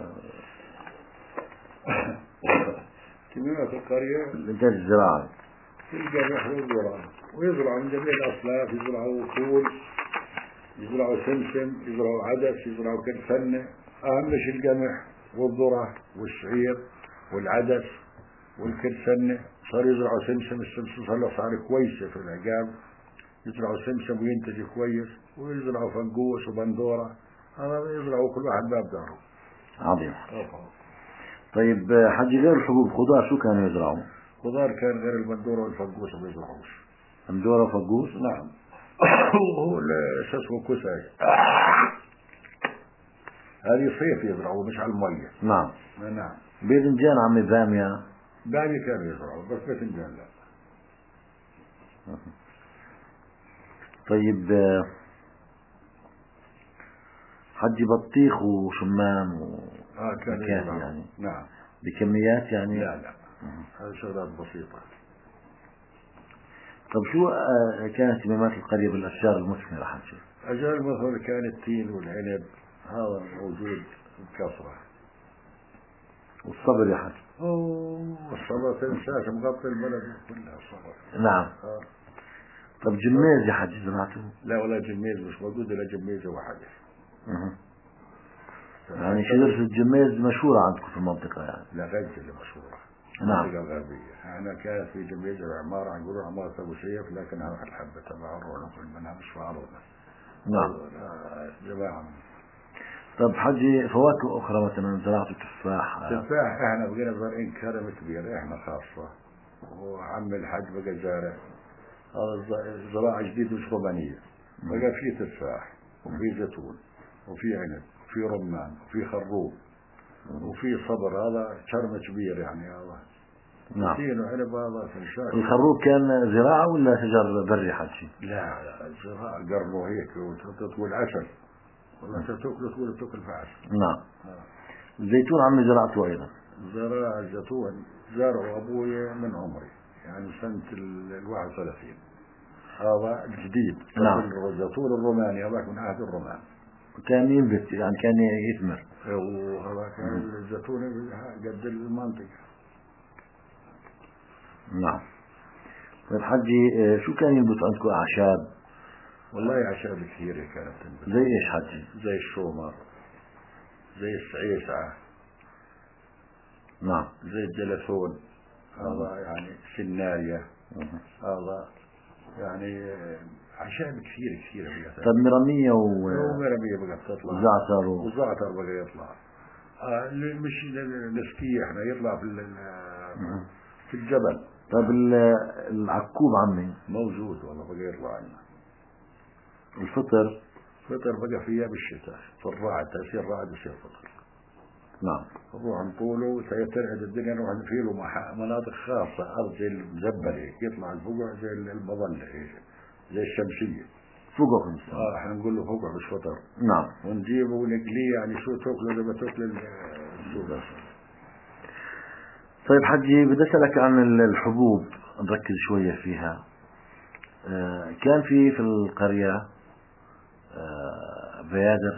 اهتمامات القرية الإنتاج الزراعي؟ في القمح والذرة، ويزرعوا من جميع الأصناف، يزرعوا فول، يزرعوا سمسم، يزرعوا عدس، يزرعوا كل فنة. أهم شيء القمح والذرة والشعير والعدس والكرسنة. صار يزرعوا سمسم، السمسم صار له صار كويسة في العقاب، يزرعوا سمسم وينتج كويس، ويزرعوا فنقوس وبندورة. هذا يزرعوا كل واحد باب داره. عظيم. أوه. طيب حجي غير الحبوب خضار شو كانوا يزرعوا؟ خضار كان غير البندورة والفنقوس ما يزرعوش. بندورة وفنقوس؟ نعم. هو شو اسمه كوساي. هذه صيف يزرعوا مش على المية. نعم. نعم. باذنجان عمي بامية. بامية كانوا يزرعوا بس باذنجان لا. طيب حجي بطيخ وشمام وكاسي آه يعني. نعم. بكميات يعني. لا لا هذه شغلات بسيطة. طب شو كانت اهتمامات القرية بالأشجار المثمرة حجي؟ الأشجار المثمرة كان التين والعنب هذا موجود بكثرة. والصبر يا حجي. اوه الصبر تنساش مغطي البلد كلها الصبر. نعم. آه. طب جميز يا حجي زرعته؟ لا ولا جميز مش موجود الا جميزة واحدة. اها. يعني شجرة الجميز مشهورة عندكم في المنطقة يعني؟ لا غزة مشهورة. نعم. المنطقة الغربية. احنا كانت في جميزة العمارة عن قولوا عمارة ابو سيف لكن هذا الحبة تبع ونقل منها مش في عرضنا. نعم. جماعة. طب حجي فواكه أخرى مثلا زراعة تفاح؟ تفاح احنا بقينا زارعين كرم كبير احنا خاصة وعم الحج بقى زارع. هذا زراعة جديدة مش رومانية. بقى في تفاح وفي زيتون وفي عنب وفي رمان وفي خروب وفي صبر هذا شرم كبير يعني هذا. نعم. تين وعنب هذا تنساش. الخروب كان زراعة ولا شجر بري حجي؟ لا لا زراعة قرنه هيك وتطول عسل. والله تاكل تقول تاكل في عسل. نعم. آه. الزيتون عمي زرعته أيضا. زراعة الزيتون زرعه أبوي من عمري يعني سنة الواحد وثلاثين. هذا الجديد. نعم. الزيتون الروماني هذاك من عهد الرومان. كان ينبت يعني كان يثمر. وهذا كان الزيتون قد المنطقة. نعم. طيب حجي شو كان ينبت عندكم أعشاب؟ والله أعشاب كثيرة كانت تنبت. زي إيش حجي؟ زي الشومر زي السعيسعة. نعم. زي الجلسون هذا يعني سناريا. هذا يعني أعشاب كثيرة كثيرة. طب مرمية و ومرمية بقى تطلع. وزعتر و... وزعتر بقى يطلع. آه مش نسكية احنا يطلع في في الجبل. طب العكوب عمي موجود والله بقى يطلع عنا. الفطر فطر بقى فيها بالشتاء في الرعد تأثير رعد يصير فطر. نعم. نروح نطوله ترعد الدنيا نروح نفيله مناطق خاصة أرض زي المزبلة يطلع الفقع زي المظلة زي الشمسية. فقع خمسة. اه احنا نقول له فقع مش فطر. نعم. ونجيبه ونقليه يعني شو تاكله لما تاكل السوق. طيب حجي بدي أسألك عن الحبوب نركز شوية فيها. آه كان في في القرية آه بيادر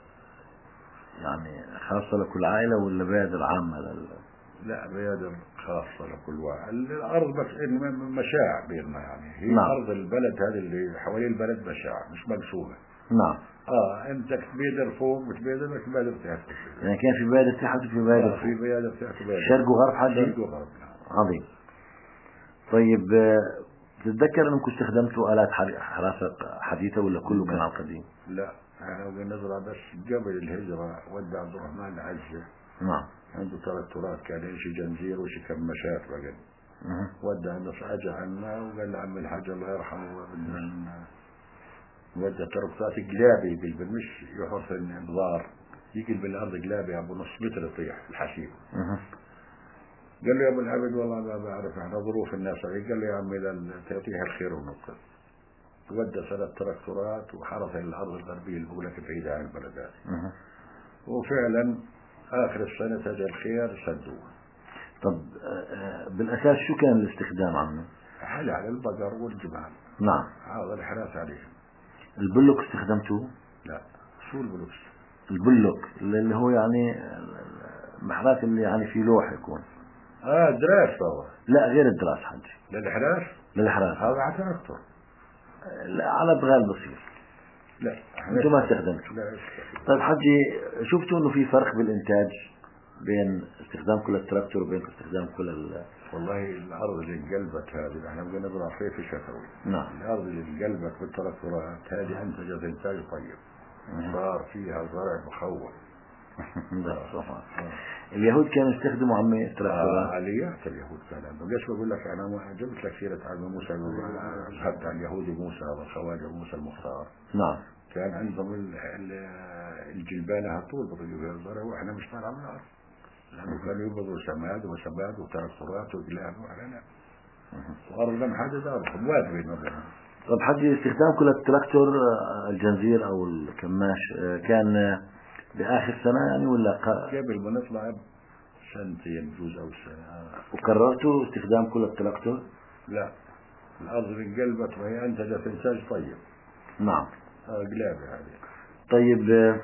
يعني خاصة لكل عائلة ولا بيادر عامة لل... لا بيادر خاصة لكل واحد. الأرض بس مشاع بيننا يعني هي. نعم. أرض البلد هذه اللي حوالين البلد مشاع مش مقسومة. نعم. اه انت بيادر فوق بتبيادر بس بيادر تحت. يعني كان في بيادر تحت وفي بيادر فوق. في بيادر تحت وبيادر شرق وغرب حجي؟ شرق وغرب. عظيم. طيب تتذكر انكم استخدمتوا آلات حراسة حديثة ولا كله كان على القديم؟ لا احنا بنزرع بس قبل الهجرة ودع عبد الرحمن العزة. نعم. عنده ثلاث تراث كان يمشي جنزير وشي كماشات بقى. ودع الناس اجى عنا وقال لعم الحاج الله يرحمه بدنا نودع تركات قلابي يقلب مش يحط الانظار يقلب الارض قلابي ابو نص متر يطيح الحشيب. قال له يا ابو العبد والله ما بعرف احنا ظروف الناس. قال له يا عمي تعطيها الخير ونقل. ودى ثلاث تراكتورات وحرث الارض الغربيه اللي بقول لك بعيده عن البلدات. وفعلا اخر السنه تجي الخير سدوه. طب بالاساس شو كان الاستخدام عنه؟ حل على البقر والجمال. نعم. هذا الحراس عليهم. البلوك استخدمتوه؟ لا. شو البلوك؟ البلوك اللي هو يعني محراث اللي يعني في لوح يكون. اه دراس هو. لا غير الدراس حجي. للحراس؟ للحراس. هذا على تراكتور. لا على بغال بصير. لا انتم ما استخدمتوا. لا. طيب حجي شفتوا انه في فرق بالانتاج بين استخدام كل التراكتور وبين استخدام كل ال والله الارض اللي انقلبت هذه احنا بدنا نزرع صيفي شتوي. نعم. الارض اللي انقلبت بالتراكتورات هذه انتجت انتاج طيب. صار فيها زرع مخوف. اليهود كانوا يستخدموا عمي التراكتورات. آه اليات اليهود كانوا. ليش بقول لك انا ما جبت لك سيره عن موسى ذهبت عن اليهودي موسى والخواجه موسى المختار. نعم. كان عندهم الجلبانة على طول بطيقوا فيها الزرع وإحنا مش طالع من الأرض، لأنه كانوا يبضوا سماد وسباد وتراكتورات وقلاب وإحنا وأرض لم حد دارهم واد بين وبينهم. طب حجي استخدام كل التراكتور الجنزير أو الكماش كان بآخر سنة يعني ولا قبل ما نطلع سنتين بجوز أو سنة؟ وكررتوا استخدام كل التراكتور؟ لا، الأرض انقلبت وهي أنتجت إنتاج طيب. نعم. قلابة هذه. طيب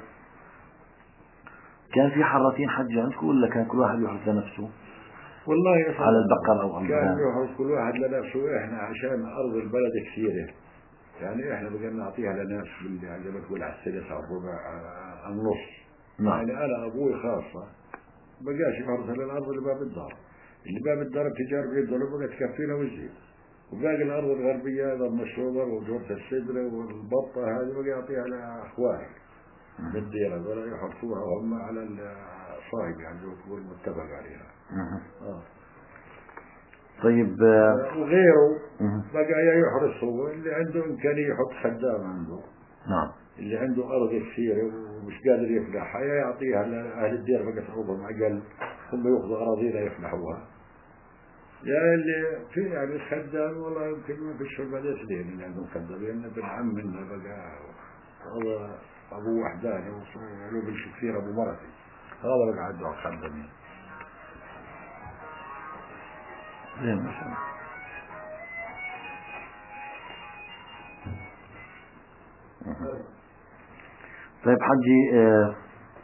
كان في حراثين حج عندكم ولا كان كل واحد يحرث لنفسه؟ والله على البقر أو على كان يحرث كل واحد لنفسه. إحنا عشان أرض البلد كثيرة يعني إحنا بقينا نعطيها لناس اللي عجبت ولا على الثلث على الربع على النص. نعم. يعني أنا أبوي خاصة بقاش يحرث للأرض اللي باب الدار، اللي باب الدار التجار بيدوا بقى تكفينا وزيد، وباقي الأرض الغربية هذا المشروبة وجورة السدرة والبطة هذه بقى يعطيها لأخواني بالديرة ولا يحرثوها وهم على الصايب يعني تقول متفق عليها. آه. طيب وغيره بقى يحرث هو اللي عنده إمكانية يحط خدام عنده. نعم. اللي عنده أرض كثيرة ومش قادر يفلحها يعطيها لأهل الدير بقى صعوبهم أقل، هم يأخذوا أراضينا يفلحوها. يا اللي في يعني خدام والله يمكن ما فيش في البلد اثنين اللي عندهم خدامين، ابن عم منا بقى هذا أبو وحداني وله بالشي كثير أبو مرتي هذا بقى عنده خدامين. زين ما شاء الله. طيب حجي آه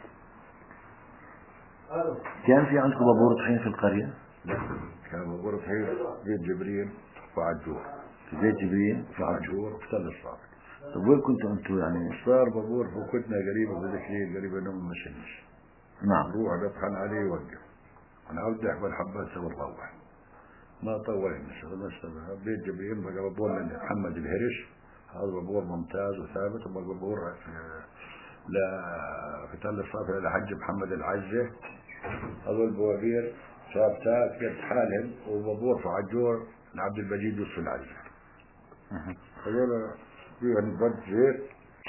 كان في عندكم بابور طحين في القرية؟ لا، كان بابور طحين في بيت جبريل وعجور. في بيت جبريل وعجور وفي تل الصافي. طيب وين كنتوا انتوا يعني؟ صار بابور فوقتنا قريبة بذكرين قريبة انه ما شنش. نعم. نروح نطحن عليه يوقف. انا اودع بالحبات سوى نروح. ما طولنا شغلنا اشتغل بيت جبريل بقى بابور لمحمد الهرش، هذا بابور ممتاز وثابت، وبقى بابور لا في تل الصافي لحج محمد العزة، هذول البوابير ثابتات قد حالهم، وبابور في عجور لعبد المجيد يوسف العزة. هذول فيها نبض زيت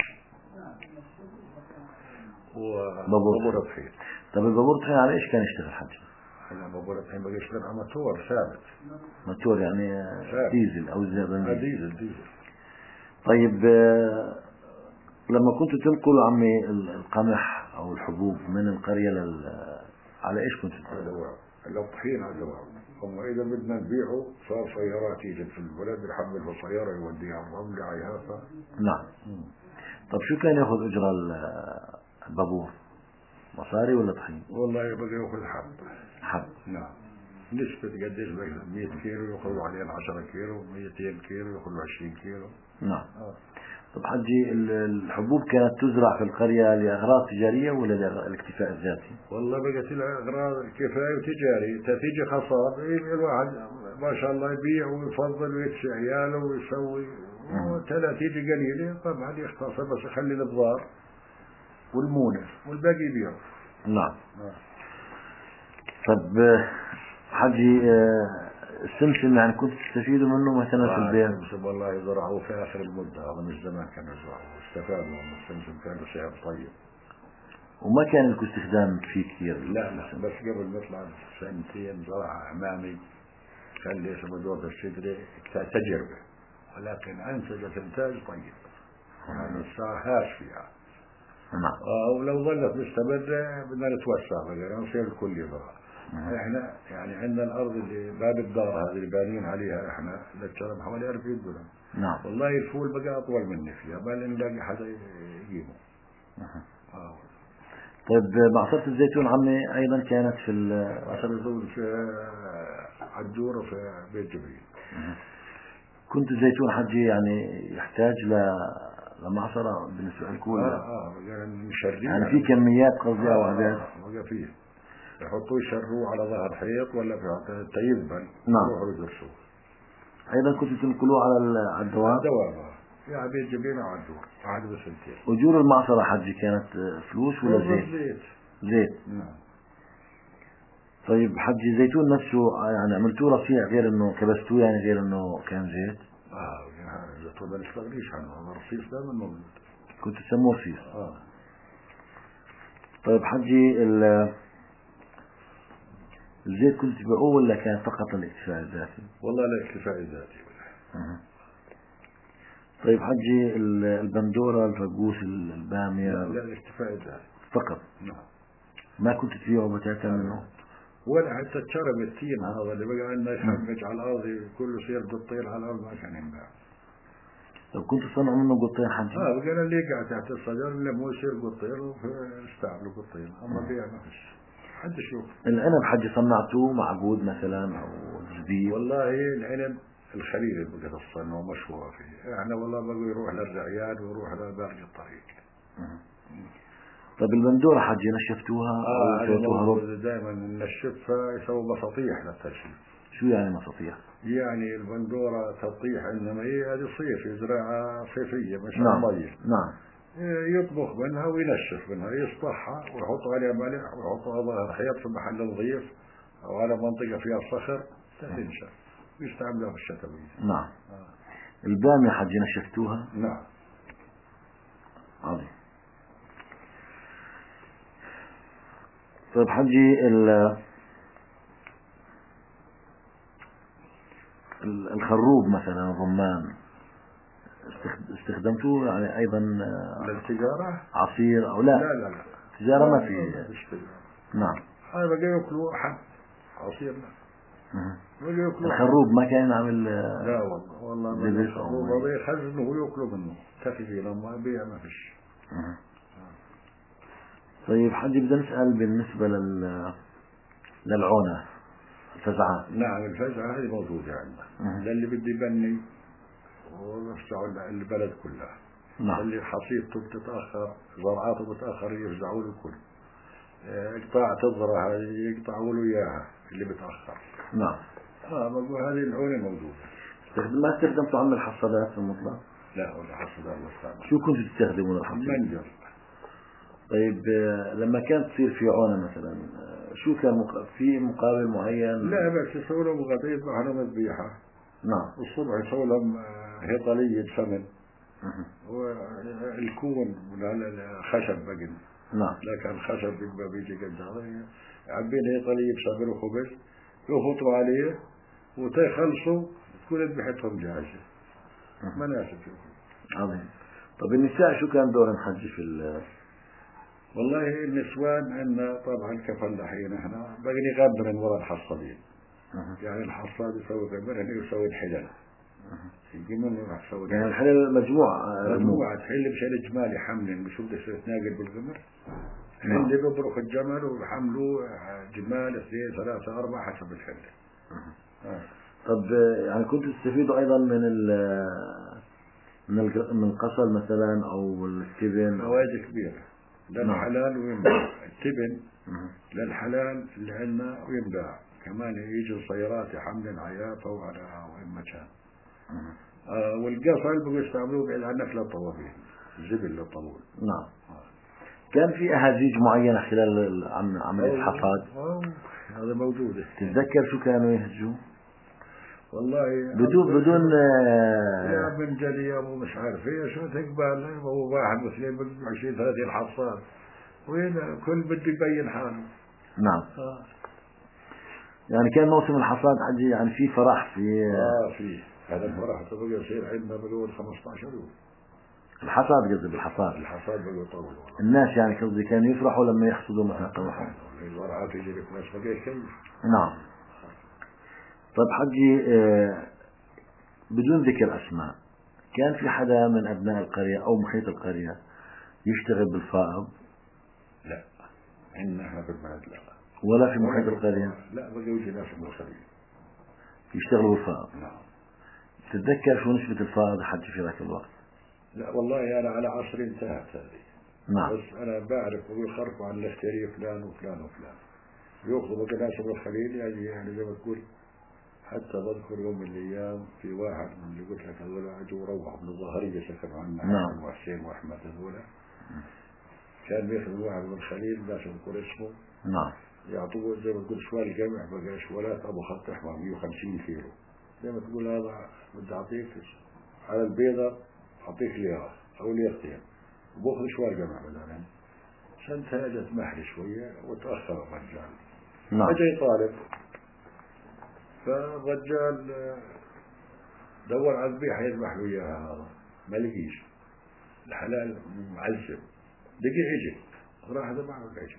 وبابور طحين. طيب البابور طحين على ايش كان يشتغل حج؟ هلا بابور طحين بقى يشتغل على موتور ثابت. موتور يعني ثابت. ديزل او زي ديزل ديزل. طيب لما كنتوا تنقلوا عمي القمح او الحبوب من القرية لل على ايش كنتوا تنقلوا؟ لو طحين على الدوام. هم اذا بدنا نبيعه صار سيارات يجي في البلد يحمل في سيارة يوديها الرمل على هذا. نعم. مم. طب شو كان ياخذ اجرة البابور؟ مصاري ولا طحين؟ والله يبغى ياخذ حب. حب. نعم. نسبة قديش بقى مية كيلو ياخذوا عليه عشرة كيلو، مئتين كيلو ياخذوا عشرين كيلو. نعم. آه. طب حجي الحبوب كانت تزرع في القرية لأغراض تجارية ولا للاكتفاء الذاتي؟ والله بقت الأغراض كفاية وتجاري، تتيجي خصاب الواحد ما شاء الله يبيع ويفضل ويكسي عياله ويسوي، وتلا تيجي قليلة طبعا يختصر بس يخلي الضار والمونة والباقي يبيعه. نعم. طب حجي السمسم يعني كنت تستفيدوا منه مثلا في البيع؟ السمسم والله زرعوه في آخر المدة، هذا مش زمان كانوا يزرعوه واستفادوا من السمسم، كان سعر طيب. وما كان لكم استخدام فيه كثير؟ لا لا، بس قبل ما يطلع سنتين زرعها أمامي كان ليش بدور الشجرة تجربة، ولكن أنتجت إنتاج طيب يعني الساعة هاش فيها. نعم. آه ولو ظلت مستمرة بدنا نتوسع بقى نصير الكل يزرع. احنا يعني عندنا الارض اللي باب الدار هذه اللي بانين عليها احنا للشرب حوالي أربعين دونم. نعم. والله الفول بقى اطول مني فيها، بل نلاقي حدا يجيبه. آه. طيب معصرة الزيتون عمي ايضا كانت في معصرة الزيتون في عجور وفي بيت جبريل. كنت الزيتون حجي يعني يحتاج ل لمعصرة بالنسبة لكم؟ اه اه يعني نشريه يعني في كميات قصدي او عدد؟ اه بقى فيه يحطوه يشروه على ظهر حيط ولا في تيبن. نعم. يروحوا يدرسوه. ايضا كنتوا تنقلوه على الدوام؟ الدوام يا بيت جبريل وعجور واحد وسنتين. اجور المعصرة حجي كانت فلوس ولا زيت؟ زيت. زيت. نعم. طيب حجي زيتون نفسه يعني عملتوه رفيع غير انه كبستوه يعني غير انه كان زيت؟ اه يعني الزيتون ما نستغنيش عنه، هذا رخيص دائما موجود. كنت تسموه رخيص؟ اه. طيب حجي الزيت كنت تبيعوه ولا كان فقط الاكتفاء الذاتي؟ والله الاكتفاء الذاتي. أه. طيب حجي البندورة، الفقوس، البامية؟ لا, لا الاكتفاء الذاتي فقط. نعم. ما كنت تبيعه بتاتا منه؟ ولا حتى الشرب التين هذا اللي بقى عندنا يحمج على الارض كله يصير قطير على الارض ما كان ينباع. طب كنت تصنعوا منه قطير حجي؟ اه بقينا اللي يقع تحت الصدر اللي مو يصير قطير واستعملوا قطير، اما بيع ما فيش حد يشوف. العنب حجي صنعتوه معقود مثلا او زبيب؟ والله العنب الخليل بقى الصنع ومشهورة فيه، احنا والله بقوا يروح للرعيان ويروح لباقي الطريق. طيب البندورة حجي نشفتوها اه او سويتوها؟ دائما نشفها يسووا مساطيح للتنشيف. شو يعني مساطيح؟ يعني البندورة تطيح انما هي هذه صيف زراعة صيفية مش نعم. مية. نعم. يطبخ منها وينشف منها، يصطحها ويحط عليها ملح ويحط على ظهر حيط في محل نظيف او على منطقة فيها صخر تنشف ويستعملها في الشتوية. نعم. آه. البامية حجي نشفتوها؟ نعم. عظيم. طيب حجي ال الخروب مثلا الرمان استخدمتوه يعني ايضا للتجارة؟ عصير او لا؟ لا لا لا تجارة ما في. نعم. هذا بقى ياكلوا حب عصير لا. الخروب ما كان عامل؟ لا والله والله الخروب هذا يخزنه وياكلوا منه كثير لما بيع ما فيش. طيب حجي بدنا نسأل بالنسبة لل للعونة الفزعات. نعم الفزعة هذه موجودة عندنا للي بدي يبني ويفزعوا البلد كلها. نعم. اللي حصيدته بتتأخر زرعاته بتأخر يفزعوا له الكل. قطاع تزرع هذه يقطعوا له إياها اللي بتأخر. نعم. اه بقول هذه العونة موجودة. ما استخدمتوا عم الحصادات في المطلق؟ لا ولا حصادات ولا. شو كنتوا تستخدمون الحصاد؟ منجر. طيب لما كانت تصير في عونة مثلا شو كان مق... في مقابل معين؟ لا بس يسووا لهم غطية بحر مذبيحة. نعم. والصبح يسووا لهم هيطلية فمن. والكون خشب بقن. نعم. لكن الخشب بيبقى بيجي قد هذا عبين هيطلية بصبر وخبز يخطوا عليه وتخلصوا تكون ذبيحتهم جاهزة. مناسك. عظيم. طب النساء شو كان دورهم حجي في ال والله النسوان عندنا طبعا كفلاحين احنا بقني غبر من وراء الحصادين. يعني الحصاد يسوي غبر هنا يسوي الحلل. يجي منه راح يسوي يعني الحلل مجموعة مجموعة حل مشان الجمال يحمل مش بده يتناقل بالغمر. حل بيبرخ الجمل ويحملوه جمال اثنين ثلاثة أربعة حسب الحل. آه. طب يعني كنتوا تستفيدوا أيضا من ال من من القصل مثلا أو التبن؟ فوائد كبيرة للحلال وينباع. التبن للحلال اللي عندنا وينباع كمان يجوا سيارات يحمل العيافة وعلى وين ما كان. آه والقصل بقوا يستعملوه بعيد عنك للطوابين الزبل للطاول. نعم. آه. كان في أهازيج معينة خلال عملية الحصاد؟ هذا موجودة. تتذكر شو كانوا يهجوا؟ والله بدون بدون يا بن جلي ابو مش عارف ايه شو تقبل ابو واحد واثنين بده عشرين ثلاثين حصاد وين كل بده يبين حاله. نعم. آه. يعني كان موسم الحصاد حجي يعني في فرح في اه في هذا الفرح تبقى يصير عندنا بقول خمسطعش يوم. الحصاد قصدي بالحصاد. الحصاد بقوا يطول. الناس يعني قصدي كانوا يفرحوا لما يحصدوا مثلا طبعا. الزرعات يجي لك ناس بقى كيف. نعم. طيب حجي آه بدون ذكر أسماء كان في حدا من أبناء القرية أو محيط القرية يشتغل بالفائض؟ لا عندنا احنا في البلد لا. ولا في محيط القرية؟ لا بقى يجي ناس من الخليج يشتغلوا بالفائض. نعم. تتذكر شو نسبة الفائض حجي في ذاك الوقت؟ لا والله أنا على عصري انتهت هذه. نعم. بس أنا بعرف ويخرفوا عن الاختياري فلان وفلان وفلان يأخذوا بقى ناس من الخليج يعني يعني زي ما تقول. حتى بذكر يوم من الأيام في واحد من اللي قلت لك هذول أجوا روح من الظهرية سكنوا عنا. نعم. وحسين وأحمد هذول كان بياخذ واحد من الخليل ناس يذكر اسمه. نعم. يعطوه زي ما تقول شوال جمع بقى شوالات أبو خط أحمر مية وخمسين كيلو زي ما تقول هذا بدي أعطيك على البيضة أعطيك ليرة أو ليرتين وبأخذ شوال جمع مثلا سنتها اجت محلي شوية وتأخر الرجال. نعم. اجى يطالب، فالرجال دور على الذبيحة يذبح له اياها، هذا ما لقيش، الحلال معذب، لقي عجل، راح ذبح له العجل،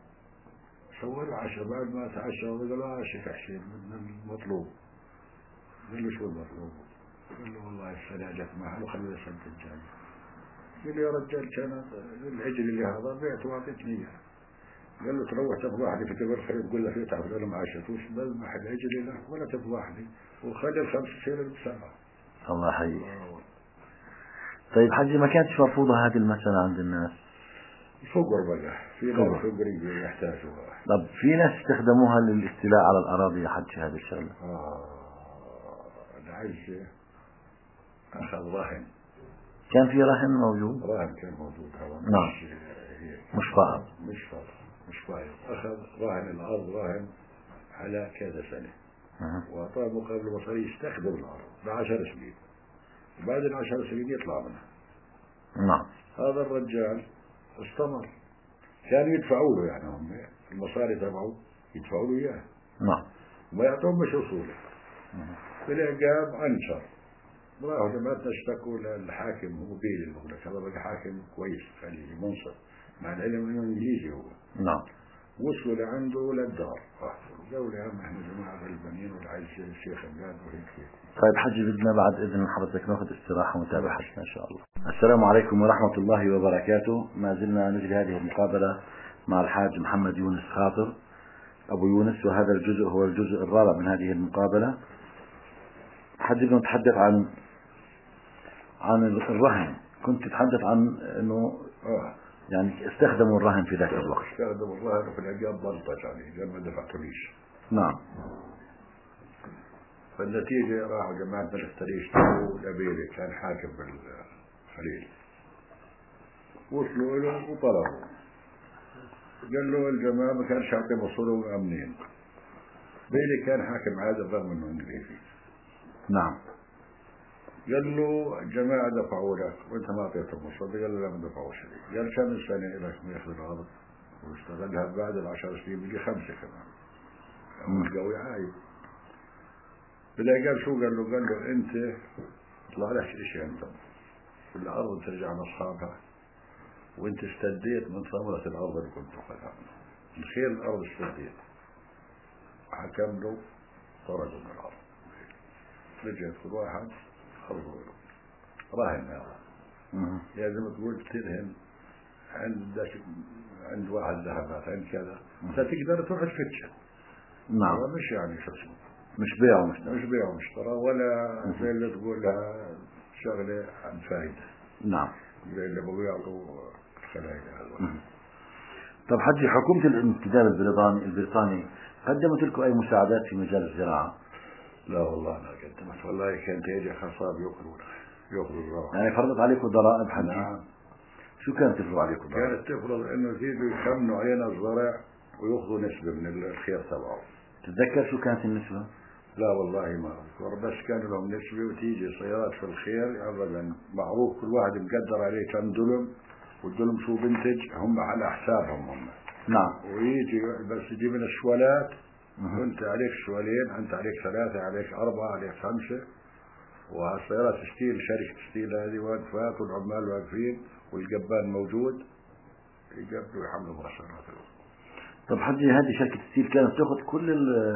سوى له عشاء. بعد ما تعشى قال له عاشك حسين من المطلوب. قال له شو المطلوب؟ قال له والله السنة اجت معه وخلي السنة الجاية. قال له يا رجال كان العجل اللي هذا بعته واعطيتني اياه. قال له تروح تفضحني في كبر خير تقول له في تعرف له ما عاشتوش، بذبح العجل له ولا تفضحني وخلي الخمس سنين بسبعة. الله يحييك. طيب حجي ما كانتش مرفوضة هذه المسألة عند الناس؟ فقر بقى في ناس فقري يحتاجوها. طب في ناس استخدموها للاستيلاء على الأراضي يا حجي هذه الشغلة؟ آه العز أخذ رهن. كان في رهن موجود؟ رهن كان موجود هذا. نعم. مش مش فائض. مش فائض مش فائض. أخذ رهن الأرض رهن على كذا سنة. أه. وأعطاه مقابل مصاري يستخدم الأرض بعشر سنين. بعد العشر سنين يطلع منها. نعم. هذا الرجال استمر، كانوا يدفعوا له يعني هم المصاري تبعه يدفعوا له إياه. نعم. وما يعطوهم مش أصوله. في الإعجاب أنشر. راحوا جماعتنا اشتكوا للحاكم، هو بيلي المغلق، هذا بقى حاكم كويس خليجي منصف مع العلم انه انجليزي هو. نعم. وصلوا لعنده للدار، قالوا يا عم احنا جماعه غلبانين والعيش الشيخ البلاد وهيك. طيب حجي بدنا بعد اذن حضرتك ناخذ استراحه ونتابع حديثنا ان شاء الله. السلام عليكم ورحمه الله وبركاته. ما زلنا نجري هذه المقابله مع الحاج محمد يونس خاطر ابو يونس، وهذا الجزء هو الجزء الرابع من هذه المقابله. حجي بدنا نتحدث عن عن الرهن. كنت تتحدث عن انه آه. يعني استخدموا الرهن في ذاك الوقت. استخدموا الرهن وفي العقاب بلطج عليه قال ما دفعتوليش. نعم. فالنتيجة راحوا جماعة المشتري اشتروا لبيري كان حاكم بالخليل، وصلوا له وطلبوا، قال له الجماعة ما كانش يعطي مصروف أمنين. بيلي كان حاكم عادل رغم انه انجليزي. نعم. قال له الجماعة دفعوا لك وانت ما اعطيتهم مصروف. قال له لا ما دفعوش لي. قال كم سنة لك ما ياخذ الأرض واشتغلها بعد العشر سنين بيجي خمسة كمان. القوي عايب. بلا قال شو قال له؟ قال له انت طلع لك اشي انت الأرض ترجع لأصحابها وانت استديت من ثمرة الأرض اللي كنت تاخذها. الخير الأرض استديت. حكم له طرده من الأرض. رجعت كل واحد خلصوا له راهن هذا. لازم تقول ترهن عندك عند واحد ذهبات عند كذا انت تقدر تروح تفتش. نعم. مش يعني شو اسمه مش بيع ومشترى. مش بيع ومشترى ولا زي اللي تقولها شغله عن فائده. نعم. زي اللي بيعطوا الخلايا هذا. طب حجي حكومة الانتداب البريطاني البريطاني قدمت لكم أي مساعدات في مجال الزراعة؟ لا والله ما قدمت. والله كانت يجي خصاب يأكلوا يأكلوا الزراعة. يعني فرضت عليكم ضرائب حجي؟ نعم. شو كانت تفرض عليكم ضرائب؟ كانت تفرض إنه يزيدوا يخمنوا علينا الزرع ويأخذوا نسبة من الخير تبعه. تتذكر شو كانت النسبة؟ لا والله ما أذكر، بس كانوا لهم نسبة وتيجي سيارات في الخير أبدا معروف كل واحد مقدر عليه كم دلم والدلم شو بنتج هم على حسابهم هم. نعم. ويجي بس يجي من الشوالات وانت عليك شوالين، انت عليك ثلاثة، عليك أربعة، عليك خمسة، وهالسيارات ستيل شركة ستيل هذه واقفات والعمال واقفين والجبان موجود يقبلوا يحملوا السيارات. طب حجي هذه شركة ستيل كانت تأخذ كل ال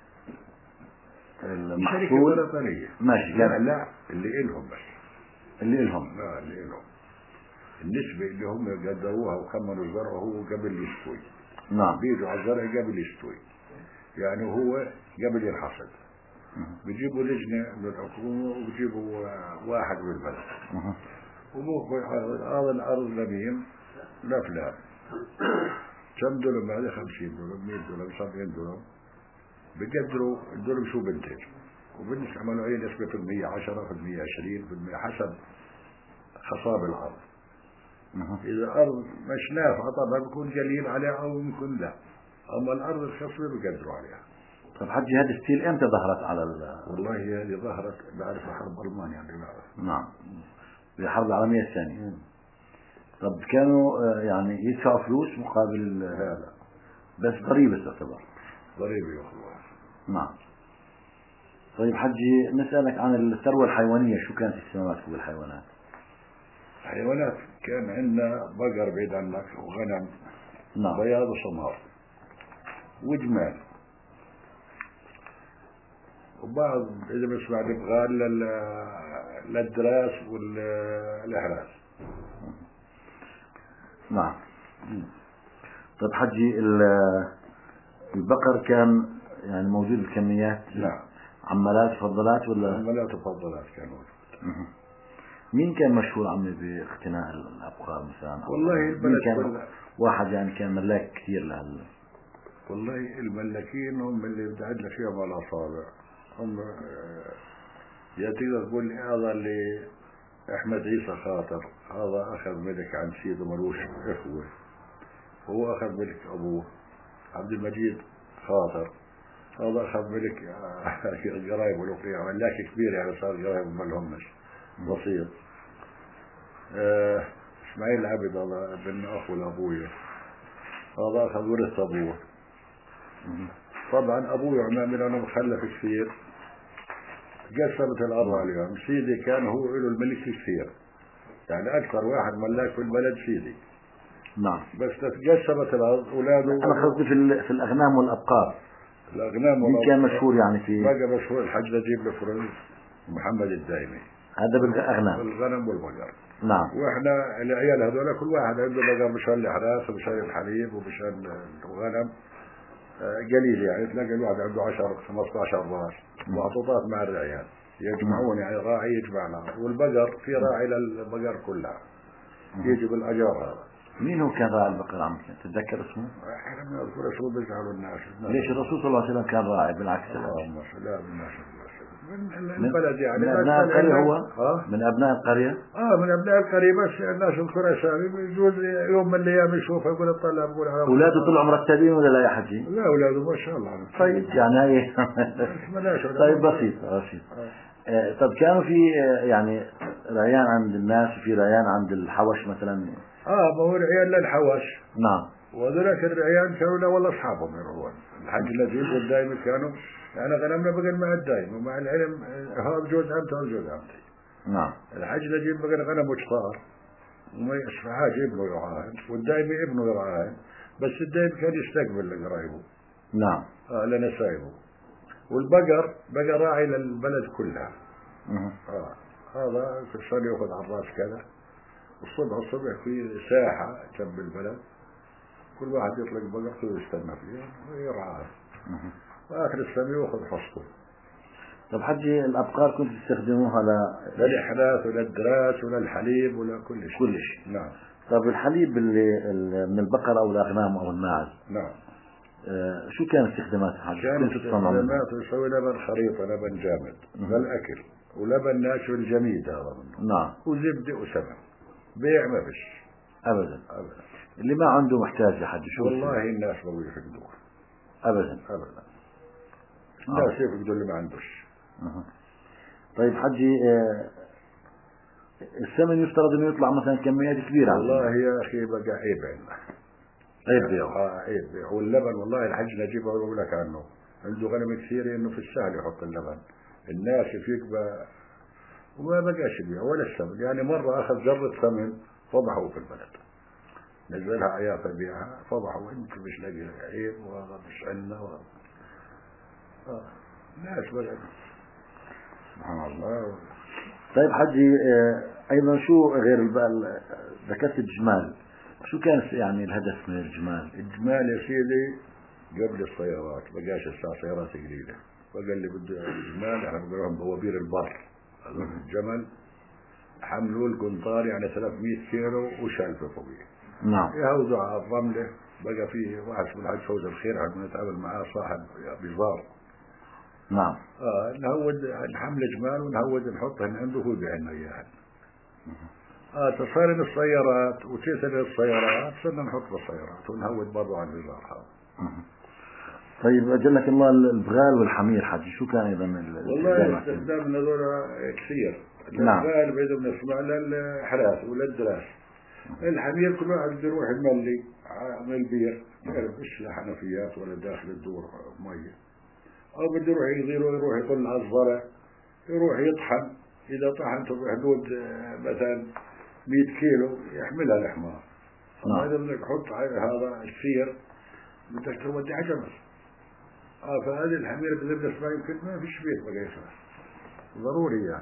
المحصول؟ شركة بريطانية ماشي. لا لا اللي إلهم بس. اللي إلهم؟ لا اللي إلهم النسبة اللي هم قدروها وخمنوا الزرع هو قبل يستوي. نعم. بيجوا على الزرع قبل يستوي، يعني هو قبل ينحصد. بيجيبوا لجنة من الحكومة وبيجيبوا واحد من البلد وموقع هذا الأرض لمين لفلان كم دولم هذا خمسين دولم مئة دولم سبعين دولم بيقدروا الدولم شو بنتج وبالنسبة عملوا أي نسبة في المية عشرة في المية عشرين في المية حسب خصاب الأرض. إذا الأرض مش نافعة طبعا بيكون قليل عليها أو يمكن لا، أما الأرض الخصبة بيقدروا عليها. طب حجي هذه الستيل امتى ظهرت على ال؟ والله هذه ظهرت بعرف حرب ألمانيا اللي بعرف. نعم. في الحرب العالمية الثانية. طب كانوا يعني يدفعوا فلوس مقابل هذا بس ضريبة تعتبر ضريبة يأخذوها. نعم. طيب حجي نسألك عن الثروة الحيوانية، شو كانت اهتمامات فوق الحيوانات؟ حيوانات كان عندنا بقر بعيد عنك وغنم نعم. بياض وسمار وجمال، وبعض إذا بسمع بغال للدراس والإحراز. نعم. طيب حجي البقر كان يعني موجود بكميات؟ نعم. عمالات وفضلات ولا؟ عمالات وفضلات كانوا. مين كان مشهور عمي باقتناء الأبقار مثلا؟ والله البلد كان كلها واحد يعني كان ملاك كثير لهال. والله الملاكين هم اللي بدعد لك فيهم على الأصابع، هم يا تقدر تقول لي هذا اللي أحمد عيسى خاطر هذا أخذ ملك عن سيده ملوش إخوة، هو أخذ ملك أبوه عبد المجيد خاطر هذا أخذ ملك قرايب والوقيع ملاك كبير يعني صار قرايب ما لهمش بسيط. آه إسماعيل العبد هذا ابن أخو لأبويا هذا أخذ ورث أبوه. طبعا أبوي عمامي لأنه مخلف كثير قسمت الأرض عليهم. سيدي كان هو له الملك كثير يعني أكثر واحد ملاك في البلد سيدي. نعم. بس تقسمت الأرض أولاده. أنا قصدي في في الأغنام والأبقار. الأغنام والأبقار كان مشهور يعني في بقى مشهور الحج نجيب الفرنس محمد الدايمي هذا بالأغنام بالغنم والبقر. نعم. وإحنا العيال هذول كل واحد عنده بقر مشان الإحراث ومشان الحليب ومشان الغنم قليل يعني تلاقي الواحد عنده عشر خمسة عشر راس محطوطات مع الرعيان يجمعون يعني راعي يجمعنا، والبقر في راعي للبقر كلها يجي بالأجار. هذا مين هو كان راعي البقر عم تتذكر اسمه؟ احنا ما نذكر اسمه بيزعلوا الناس. ليش الرسول صلى الله عليه وسلم كان راعي بالعكس؟ اللهم صل على النبي. من البلد يعني من أبناء القرية هو؟ آه؟ من أبناء القرية؟ آه من أبناء القرية بس الناس يذكر أسامي يجوز يوم من الأيام يشوفه يقول اطلع بقول على أولاده طلعوا مرتبين ولا لا يا حجي؟ لا أولاده ما شاء الله. طيب يعني هاي طيب بسيط بسيط. آه. طب كانوا في يعني رعيان عند الناس وفي رعيان عند الحوش مثلا؟ آه ما هو رعيان للحوش. نعم. وذلك الرعيان كانوا لا والله أصحابهم يروحون الحج الذي والدائم كانوا يعني غنمنا بقى مع الدائم ومع العلم هذا جوز عمتي وهذا جوز عمتي. نعم. الحج الذي بقى غنم وشطار وما يصفحاش ابنه يرعاهن والدائم ابنه يرعاهن بس الدائم كان يستقبل لقرايبه. نعم. آه لنسايبه. والبقر بقى راعي للبلد كلها. آه هذا كل سنة يأخذ على الراس كذا والصبح الصبح في ساحة جنب البلد كل واحد يطلق بقرته ويستنى فيها ويرعاه وآخر السنة يأخذ حصته. طب حجي الأبقار كنت تستخدموها ل للإحداث ولا الدراس ولا الحليب ولا كل شيء. كل شيء. نعم. طب الحليب اللي من البقر أو الأغنام أو الماعز. نعم. آه شو كانت استخداماتها حجي؟ كانت استخداماته يسوي لبن خريطة لبن جامد للأكل ولبن ناشف الجميد هذا منه. نعم. وزبدة وسمن بيع ما فيش أبدا. أبدا. اللي ما عنده محتاج يا حجي شو والله السنة؟ الناس بقوا يفقدوه أبدا أبدا. الناس آه. يفقدوا اللي ما عندوش. أه. طيب حجي آه السمن يفترض انه يطلع مثلا كميات كبيرة. والله يا اخي بقى عيب عندنا عيب بيعه. اه عيب بيعه. واللبن والله الحج نجيبه اقول لك عنه عنده غنم كثير انه في السهل يحط اللبن الناس يفيق بقى وما بقاش يبيع ولا السمن. يعني مرة اخذ جرة سمن فضحوا في البلد نزلها عياط يبيعها فضحوا انت مش لاقي عيب وهذا مش عندنا و... اه ناس بقى سبحان الله. طيب حجي ايضا شو غير ذكرت الجمال شو كان يعني الهدف من الجمال؟ الجمال يا سيدي قبل السيارات بقاش الساعة سيارات قليلة فقال لي بده الجمال احنا بنقول لهم بوابير البر الجمل حملوا القنطار يعني ثلاثمية كيلو وشالفه فوقيه. نعم. يهوزوا على الرملة بقى في واحد اسمه الحاج فوز الخير عم نتقابل معاه صاحب بزار. نعم. اه نهود نحمل جمال ونهود نحطهن عنده هو بيعنا اياها. اه تصارن السيارات وتسال السيارات صرنا نحط بالسيارات ونهود برضه على البزار هذا. طيب اجلك الله البغال والحمير حجي شو كان ايضا؟ والله استخدامنا هذول كثير. نعم. البغال بيدهم نسمع للحراث وللدراس الحمير كل واحد بده يروح يملي من البير، تعرف مش حنفيات ولا داخل الدور مية، أو بده يروح يغير ويروح يطل على الزرع، يروح يطحن، إذا طحنته بحدود مثلا مئة كيلو يحملها الحمار. أما إذا بدك تحط هذا السير بدك تودي عجمة. آه فهذه الحمير بتلبس ما يمكن ما فيش بيت بقى يخلص. ضروريات.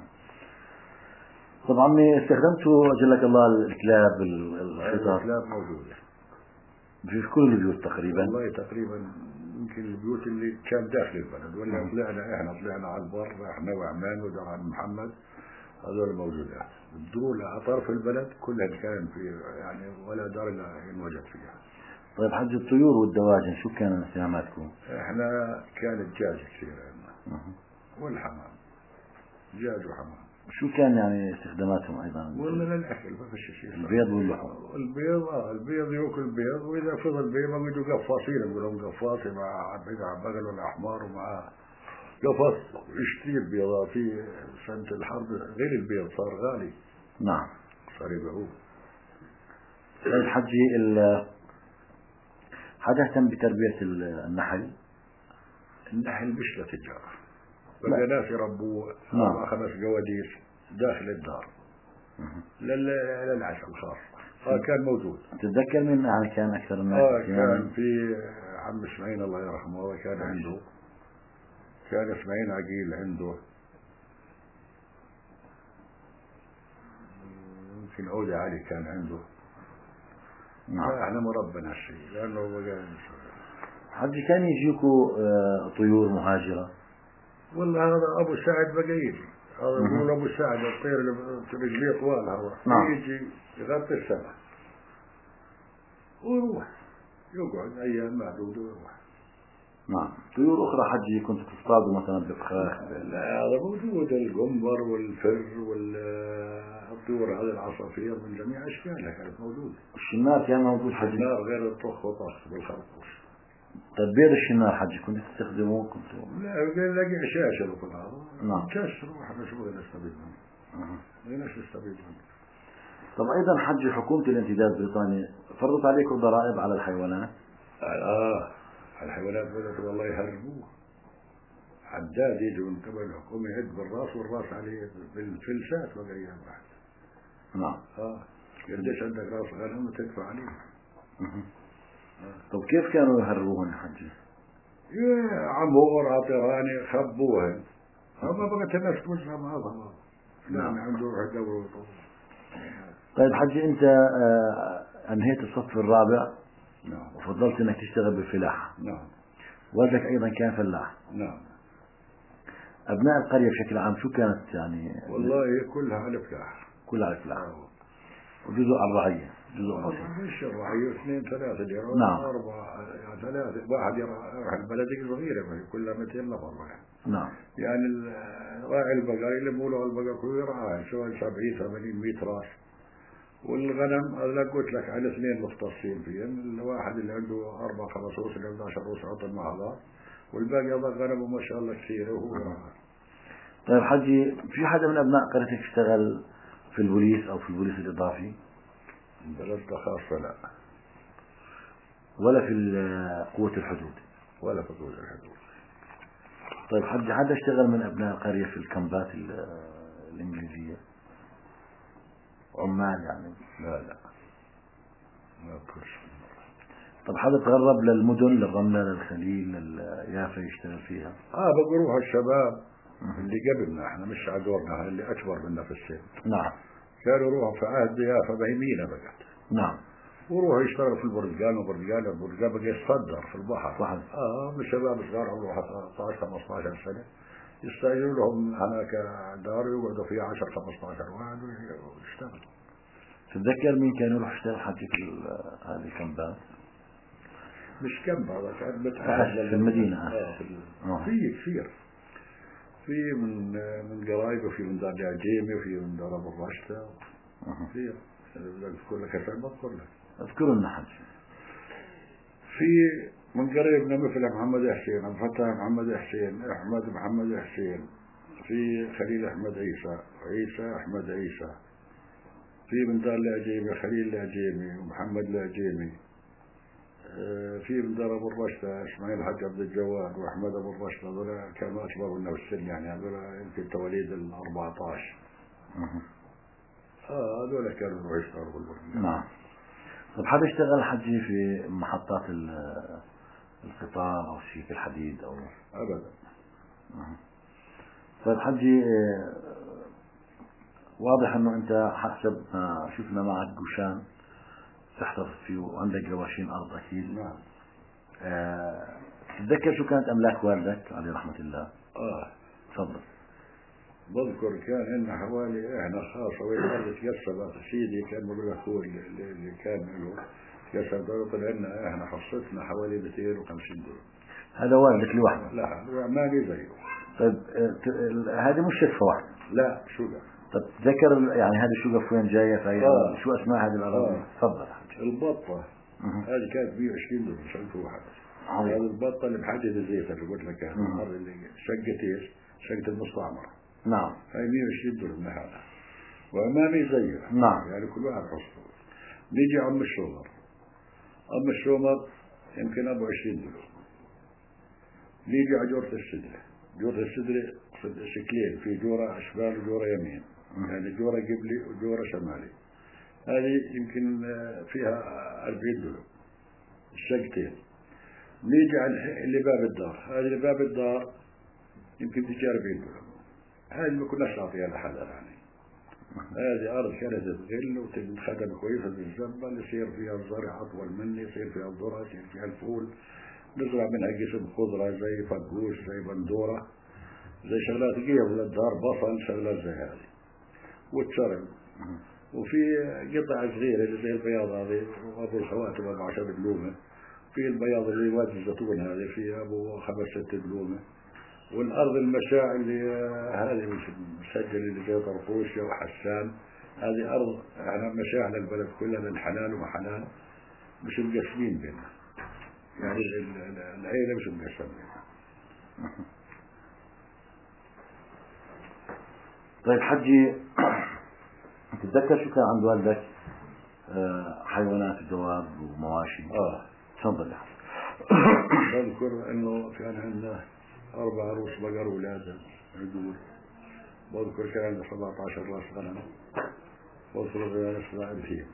طبعا استخدمتوا أجلك الله الكلاب القطط؟ الكلاب موجودة في كل البيوت تقريبا؟ والله تقريبا يمكن البيوت اللي كان داخل البلد ولا طلعنا احنا طلعنا على البر احنا وعمان ودار عم محمد هذول موجودات. الدور على طرف البلد كلها كان في يعني ولا دار الا ينوجد فيها. طيب حج الطيور والدواجن شو كان استهاماتكم؟ احنا كان الدجاج كثير عندنا والحمام، دجاج وحمام. شو كان يعني استخداماتهم ايضا؟ والله للاكل ما فيش شيء. البيض واللحم. البيض اه البيض ياكل بيض، واذا فضل بيض ما بده قفاصين يقولون قفاصي مع بقع بغل ولا حمار ومع قفص يشتري البيض في سنة الحرب غير البيض صار غالي. نعم صار يبيعوه. طيب حجي ال حدا اهتم بتربية النحل؟ النحل مش لتجارة، بقى ناس يربوه أربع خمس قواديس داخل الدار للعشاء الخاص. آه كان موجود. تتذكر من يعني كان أكثر الناس؟ آه كان في عم اسماعيل الله يرحمه كان عنده، كان اسماعيل عقيل عنده، يمكن عودي علي كان عنده. نعم. احنا مربنا الشيء لانه بقى حجي كان يجيكوا طيور مهاجرة؟ والله هذا ابو سعد بقى يجي، هذا يقول ابو سعد الطير اللي رجليه طوال هذا. نعم. يجي يغطي السماء ويروح يقعد ايام معدوده ويروح. نعم. طيور اخرى حجي كنت تصطادوا مثلا بالفخاخ؟ لا هذا موجود، القنبر والفر والطيور هذه العصافير من جميع اشكالها كانت موجوده. الشنار كان موجود حجي؟ الشنار غير الطخ وطخ بالخرطوش. طيب بيض الشنار حجي كنت تستخدموه؟ كنتوا لا نلاقي عشاشه وكل هذا. نعم. كسر واحنا شو بدنا نستفيد منه؟ اها بدناش نستفيد منه. طب ايضا حجي حكومة الامتداد البريطاني فرضت عليكم ضرائب على الحيوانات؟ اه الحيوانات بدأت والله يهربوه. حداد يجي من قبل الحكومة يهد بالراس والراس عليه بالفلسات ولا ايام بعد. نعم. اه قديش عندك راس غنم وتدفع عليه. اها. آه. طب كيف كانوا يهربوهن حجي؟ يا عمور عطيراني خبوهن. اما بقت الناس تمشها مع هذا. نعم عنده روح يدور. طيب حجي انت آه انهيت الصف الرابع. نعم. وفضلت انك تشتغل بالفلاحة. نعم. والدك ايضا كان فلاح. نعم. ابناء القرية بشكل عام شو كانت يعني؟ والله كلها على فلاح. كلها على فلاح. وجزء على الرعية، جزء بسيط. مش الرعية اثنين ثلاثة يروح. نعم. أربعة يعني ثلاثة، واحد يروح البلد صغيرة كلها مئتين نفر. نعم. يعني راعي البقاء اللي بقولوا البقاء كله راعي سواء سبعين ثمانين مئة راس. والغنم هذا قلت لك على اثنين مختصين فيهم، الواحد اللي عنده أربع خمس روس اللي عنده عشر روس عطل مع هذا، والباقي هذا غنم ما شاء الله كثير وهو راعي. طيب حجي في حدا من أبناء قريتك اشتغل في البوليس أو في البوليس الإضافي؟ بلد خاصة لا. ولا في قوة الحدود؟ ولا في قوة الحدود. طيب حجي حدا اشتغل من أبناء القرية في الكامبات الإنجليزية؟ عمال يعني؟ لا لا ما أذكرش. طب حدا تغرب للمدن للرملة للخليل لليافا يشتغل فيها؟ اه بقروها الشباب اللي قبلنا احنا مش عدورنا اللي اكبر منا في السن. نعم. كانوا يروحوا في عهد يافا بهيمينا بقت. نعم. وروحوا يشتغلوا في البرتقال وبرتقال البرتقال بقى يصدر في البحر. صحيح. اه من الشباب صغار عمره ثلاثة عشر خمسة عشر سنة يستأجروا لهم هناك دار ويقعدوا فيها عشرة خمسة عشر واحد ويشتغلوا. تتذكر مين كان يروح يشتغل حجي في هذه الكامبات؟ مش كم هذا كان متأهل في المدينة. آه في كثير. في من من قرايب وفي من دار العجيمي وفي من دار ابو الرشده. كثير. اذكر لك اسامي اذكر لك. اذكر لنا حج. في من قريبنا مثل محمد حسين، ابو فتح محمد حسين، احمد محمد حسين، في خليل احمد عيسى، عيسى احمد عيسى، في من دار العجيمي خليل العجيمي ومحمد العجيمي. في من دار ابو الرشدة اسماعيل الحاج عبد الجواد واحمد ابو الرشدة، هذول كانوا اكبر منا في السن، يعني هذول يمكن تواليد ال أربعة عشر. اه هذول كانوا يروحوا يشتغلوا بالبرج. نعم. طب حد اشتغل حجي في محطات القطار او شيء في الحديد او؟ ابدا. طيب حجي، واضح انه انت حسب ما شفنا معك جوشان تحتفظ فيه وعندك رواشين ارض اكيد. نعم. أه تتذكر شو كانت املاك والدك عليه رحمه الله؟ اه تفضل. بذكر كان عندنا حوالي احنا خاصه والارض تقسمت، سيدي كان بقول لك هو اللي كان له تقسم، طلع لنا احنا حصتنا حوالي مئتين وخمسين دولار. هذا والدك لوحده؟ لا ما لي زيه. طيب هذه مش شقفه واحده؟ لا شقق. طب تذكر يعني هذه الشقف وين جايه في أي آه. شو اسماء هذه الاراضي؟ تفضل. آه. البطه هذه كانت مئة وعشرين دولار شقفه واحده. هذه البطه اللي محدد الزيت اللي قلت لك الارض اللي شقت ايش؟ شقت المستعمره. نعم. هاي مئة وعشرين دولار من هذا وامامي زيه. نعم. يعني كل واحد حصته. نيجي عم الشومر. عم الشومر يمكن أربعة وعشرين دولار. نيجي على جورة السدرة. جورة السدرة شكلين، في جورة شمال وجورة يمين، يعني جورة قبلي وجورة شمالي. هذه يمكن فيها أربعين دولار الشقتين. نيجي على اللي باب الدار. هذه اللي باب الدار يمكن تجي أربعين دولار. هذه ما كناش نعطيها لحد يعني. هذه أرض كانت تغل وتنخدم كويسة بالزبل، يصير فيها الزرع أطول مني، يصير فيها الذرة، يصير فيها الفول، نزرع منها قسم خضرة زي فقوش زي بندورة زي شغلات قيم للدار، بصل شغلات زي هذه والترم. وفي قطع صغيرة اللي زي البياض هذه وأبو الخواتم أبو عشر دلومة، في البياض اللي وادي الزيتون هذه في أبو خمس ست دلومة، والأرض المشاع اللي هذه مش مسجل اللي زي طرقوش وحسان، هذه أرض احنا مشاع للبلد كلها للحلال وحلال مش مقسمين بينها، يعني العيلة مش مقسمين بينها. طيب حجي، تتذكر شو كان عند والدك حيوانات دواب ومواشي؟ اه تفضل يا حجي. بذكر انه كان عندنا أربع روس بقر ولادة عدول. بذكر كان عندنا سبعة عشر راس غنم. بذكر كان سبع أبهيم.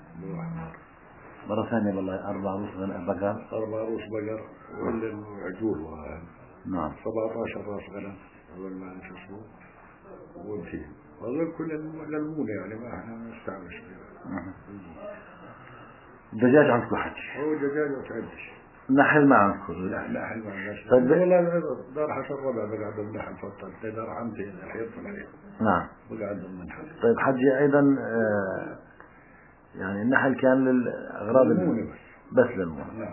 مرة ثانية والله أربع روس غنم بقر. أربع روس بقر ولا عجول وهذا. نعم. سبعة عشر راس غنم. هذول ما شو اسمه وأبهيم. هذول كلهم للمونة يعني ما احنا نستعمل فيها. الدجاج عندكم حجي؟ هو دجاج وتعدش. نحل ما عندكم؟ لا نحل ما عندناش. طيب لا دار حسن ربع بقعد النحل فطر، دار عمتي الحيط في الحيط. نعم. بقعد النحل. طيب حجي أيضا آه يعني النحل كان للأغراض المونة بس. بس للمونة. نعم.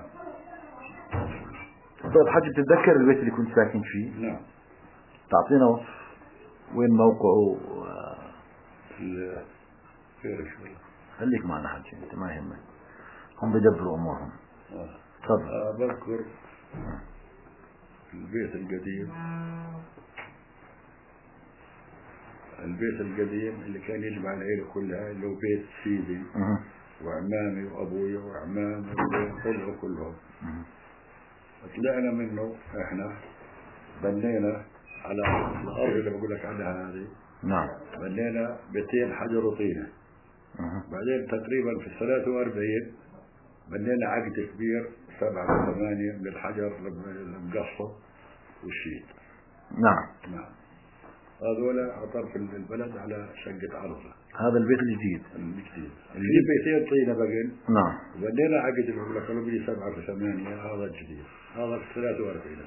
طيب حجي، بتتذكر البيت اللي كنت ساكن فيه؟ نعم. تعطينا وصف وين موقعه؟ في خير شوي. خليك معنا حجي، انت ما يهمك، هم بدبروا امورهم. تفضل. آه. بذكر البيت القديم، البيت القديم اللي كان يجمع العيلة كلها، اللي هو بيت سيدي أه. وعمامي وابوي وعمامي وطلعوا كلهم. طلعنا منه احنا بنينا على الارض اللي بقول لك عنها هذه. نعم. بنينا بيتين حجر وطينه. أه. بعدين تقريبا في الثلاثة وأربعين بنينا عقد كبير سبعة وثمانية من الحجر المقصة والشيت. نعم. نعم. هذولا عطر البلد على شقة عرضة. هذا البيت الجديد. الجديد. الجديد بيتين طينة بقين. نعم. وبنينا عقد اللي بقول لك قالوا لي سبعة وثمانية، هذا الجديد. هذا في الثلاثة وأربعين.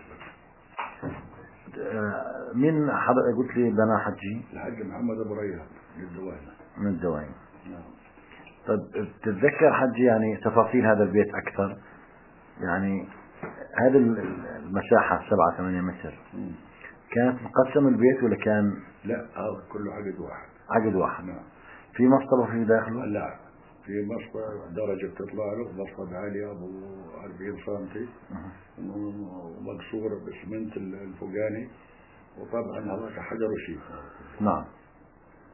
من حضر قلت لي بنا حجي؟ الحج محمد أبو ريان من الدوائن. من الدوائن. نعم. طيب تتذكر حجي يعني تفاصيل هذا البيت أكثر؟ يعني هذه المساحة سبعة ثمانية متر م. كانت مقسم البيت ولا كان؟ لا هذا كله عقد واحد. عقد واحد. نعم. في مسطبة في داخله؟ لا في مسطبة درجة بتطلع له، مسطبة عالية أبو أربعين سنتي ومقصورة بسمنت الفوقاني، وطبعا هذاك حجر وشيك. نعم.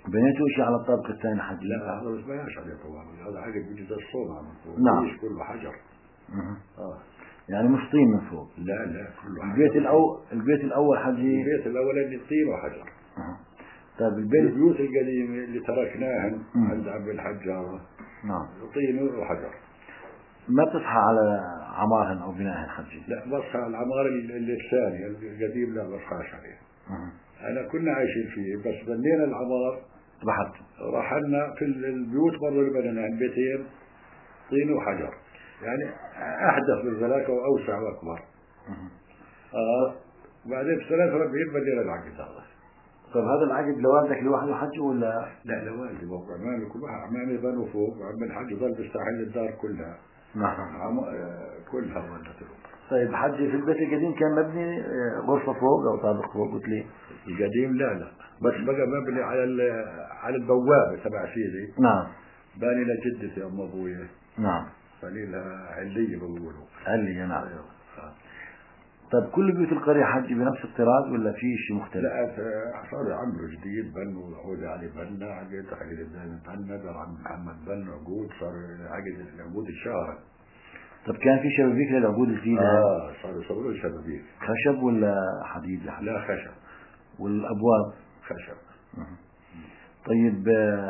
بنيتوا شيء على الطابق الثاني حجي؟ لا هذا بس بناش عليه طبعا، هذا عقد بيجي الصومعة من فوق. نعم. كله حجر. اه يعني مش طين من فوق؟ لا لا كله حجر. البيت الأول البيت الأول حجي؟ البيت الأولاني طين وحجر. أه. طيب البيت البيوت القديمة اللي تركناها عند عم الحجار نعم طين وحجر. ما بتصحى على عمارهن أو بنائهن حجي؟ لا بصحى على العمار اللي الثاني القديم لا بصحاش عليه. أه. أنا كنا عايشين فيه بس بنينا العمار رحت رحلنا في البيوت برضه اللي بنينا بيتين طين وحجر يعني أحدث من ذلك وأوسع وأكبر. آه بعدين في سنة أربعين بنينا العقد هذا. طيب هذا العقد لوالدك لوحده حج ولا؟ لا لوالدي وعمامي كل واحد، عمامي بنوا فوق وعم الحج ظل بيستحل الدار كلها. نعم. عم... كلها ولدت. طيب حجي في البيت القديم كان مبني غرفة فوق أو طابق فوق قلت لي؟ القديم لا لا بس بقى مبني على على البوابة تبع سيدي. نعم. باني لجدتي أم أبويا. نعم. باني لها علية بقولوا. علية نعم. طيب كل بيوت القرية حجي بنفس الطراز ولا في شيء مختلف؟ لا صار عمرو جديد بنوا عود علي بنا عقد خليل الدين بنا دار عم محمد بنا عقود صار عقد العقود الشهر. طب كان في شبابيك للعقود الجديدة؟ اه صاروا يصوروا شبابيك. خشب ولا حديد؟ حديد. لا خشب. والأبواب؟ خشب. طيب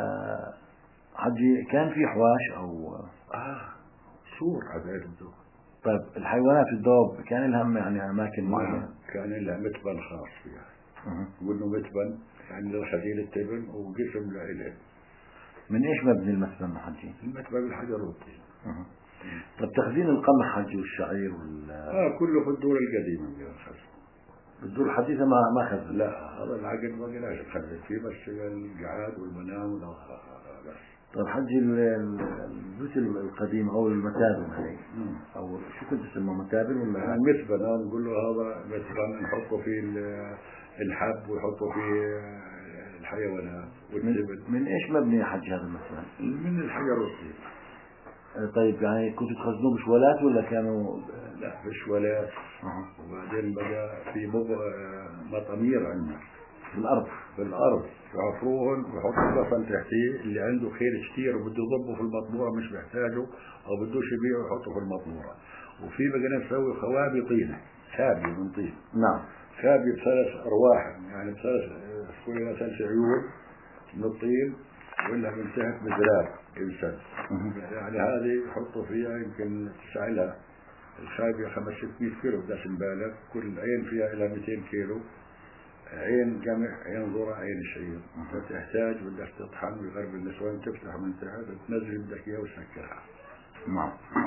حجي كان في حواش أو اه سور عباد الدور. طيب الحيوانات الدواب كان لهم يعني أماكن معينة؟ كان لها متبن خاص فيها. قلنا متبن يعني لخزين التبن وقسم لإله. من إيش مبني المتبن حجي؟ المتبن بالحجر والطين. طب تخزين القمح حجي والشعير وال اه كله في الدور القديمة من الخزن. الدور الحديثة ما ما خزن؟ لا هذا العقد ما قلناش نخزن فيه بس القعاد والمنام ولا بس. طيب حجي البيوت القديمة أو المتابن هذه أو شو كنت تسمى متابن ولا؟ المتبن نقول له هذا متبن نحطه فيه الحب ويحطوا فيه الحيوانات والتبن. من إيش مبني يا حج هذا المتبن؟ من الحجر والطين. طيب يعني كنتوا تخزنوه بشوالات ولا كانوا؟ لا بشوالات. أه. وبعدين بقى في مطامير عندنا في الأرض. في الأرض يعفروهن ويحطوا قفل تحتيه اللي عنده خير كتير وبده يضبه في المطمورة مش محتاجه أو بدوش يبيعه يحطه في المطمورة. وفي بقى نسوي خوابي طينة خابي من طين. نعم. خابي بثلاث أرواح يعني بثلاث سكولنا ثلاث عيون من الطين ولا من تحت مزراب إنسان. يعني هذه يحطوا فيها يمكن تسعلها الخابية خمس ستمية كيلو بداش نبالغ كل عين فيها إلى مئتين كيلو. عين جمع عين ذرة عين الشعير فتحتاج بدك تطحن بغرب النسوان تفتح من تحت تنزل بدك إياه وتسكرها. نعم.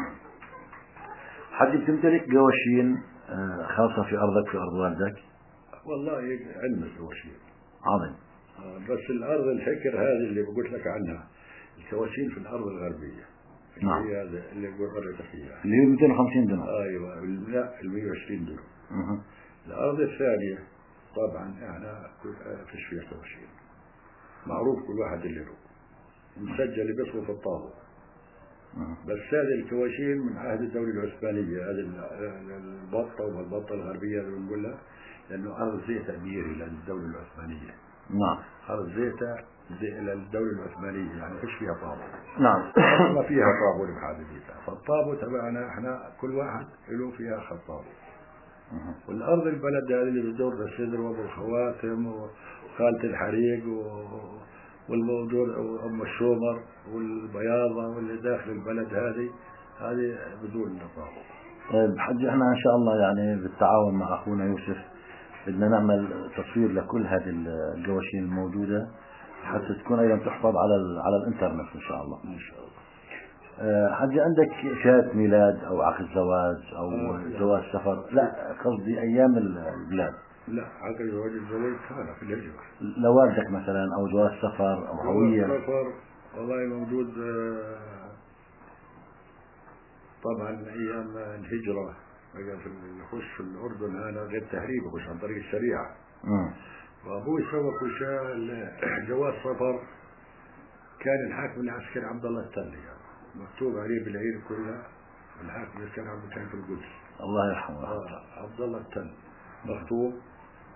حد بتمتلك قواشين خاصة في أرضك في أرض والدك؟ والله عندنا قواشين. عظيم. بس الأرض الحكر هذه اللي بقول لك عنها الكواشين في الأرض الغربية. نعم. اللي هي اللي قررت فيها. اللي هي مئتين وخمسين دينار. أيوة لا ال مئة وعشرين دينار. الأرض الثانية طبعا احنا فيش فيها كواشين. معروف كل واحد اللي له. مسجل باسمه في الطابق. بس هذه الكواشين من عهد الدولة العثمانية هذه البطة والبطة الغربية اللي بنقولها لأنه أرض زيتها ميري للدولة العثمانية. نعم. أرض زيتها للدولة العثمانية يعني فيش فيها طابق. نعم. ما فيها طابق بحاجتها فالطابق تبعنا احنا كل واحد له فيها خطابق. والأرض البلد هذه اللي بدور السدر وأبو الخواتم وخالة الحريق والموجود أم الشومر والبياضة واللي داخل البلد هذه هذه بدون نطاق. طيب حج احنا ان شاء الله يعني بالتعاون مع اخونا يوسف بدنا نعمل تصوير لكل هذه القواشين الموجودة حتى تكون ايضا تحفظ على على الانترنت ان شاء الله. ان شاء الله. حج عندك شهادة ميلاد او عقد زواج او آه جواز سفر؟ لا قصدي ايام البلاد. لا عقد زواج الزواج كان في الهجرة. لوالدك مثلا او جواز سفر او هوية؟ جواز سفر والله موجود طبعا ايام الهجرة يخش في الاردن هذا غير تهريب يخش عن طريق الشريعة. امم وابوي سوى كشال جواز سفر كان الحاكم العسكري عبد الله التالي مكتوب عليه بالعير كلها الحاكم العسكري عبد كان في القدس الله يرحمه. آه عبد الله التالي مكتوب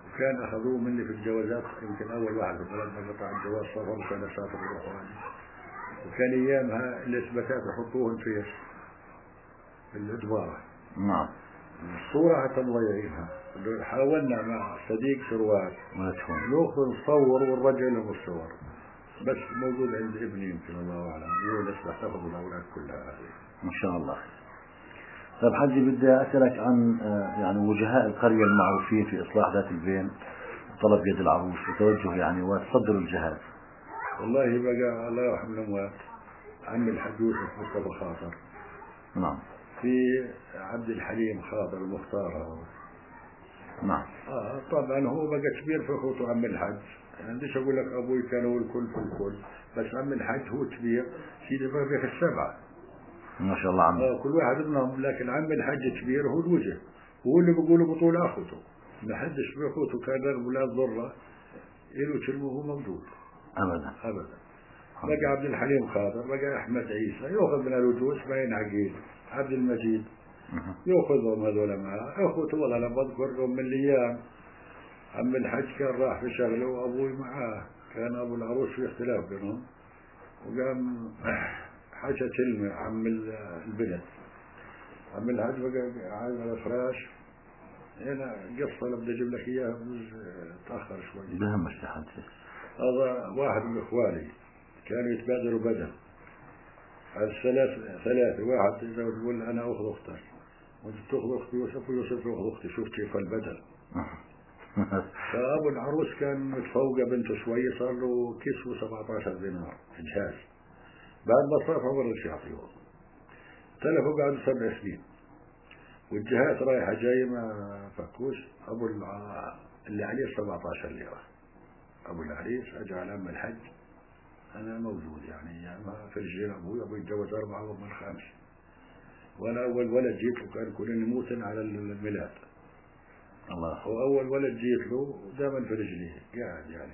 وكان أخذوه مني في الجوازات، يمكن أول واحد في البلد ما قطع الجواز سفر وكان أسافر يروح. وكان أيامها الإثباتات يحطوهن في الإدبارة. نعم. الصورة حتى مضيعينها. حاولنا مع صديق سروات نأخذ نصور ونرجع لهم الصور، بس موجود عند ابني يمكن الله أعلم، يونس تحتفظ الأولاد كلها هذه. ما شاء الله. طيب حجي بدي أسألك عن يعني وجهاء القرية المعروفين في إصلاح ذات البين وطلب يد العروس وتوجه يعني وتصدر الجهاز. والله بقى الله يرحم الأموات عمي الحاج يوسف مصطفى خاطر. نعم. في عبد الحليم خاطر المختار. نعم. آه طبعا هو بقى كبير في أخوته عم الحج، عنديش أقول لك أبوي كان هو الكل في الكل، بس عم الحج هو كبير سيدي بقى في السبعة. ما شاء الله عمي. آه كل واحد منهم، لكن عم الحج كبير هو الوجه، وهو اللي بيقولوا بطول أخوته، ما حدش بأخوته كان رغم ولا ضرة إله كلمة وهو موجود. أبدا. أبدا. بقى عبد الحليم خاطر، بقى أحمد عيسى يأخذ من الوجوه اسماعيل عقيل، عبد المجيد يأخذهم هذول معه. أخوته والله أنا بذكرهم من الأيام عم الحج كان راح في شغله وأبوي معاه، كان أبو العروس في اختلاف بينهم، وقام حاجة كلمة عم البنت. عم الحج بقى عايز الفراش، هنا قصة اللي بدي أجيب لك إياها تأخر شوي. بهم الشحن. هذا واحد من إخواني كانوا يتبادلوا بدل. الثلاث ثلاثة واحد إذا تقول أنا أخذ أختك وأنت تأخذ أختي يوسف ويوسف يأخذ أختي، شوف كيف البدل. فأبو العروس كان متفوقة بنته شوي، صار له كسوة سبعة عشر دينار إجهاز، بعد ما صرف عمر رش يعطيهم. تلفوا قعدوا سبع سنين والجهات رايحة جاية ما فكوش. أبو اللي عليه سبعة عشر ليرة، أبو العريس أجى على أم الحج، أنا موجود يعني, يعني في رجلين أبوي، أبوي يتجوز أربعة وأم الخامس، وأنا أول ولد جيت له كان كلنا نموتن على الميلاد. الله. وأول ولد جيت له دائما في رجليه قاعد يعني.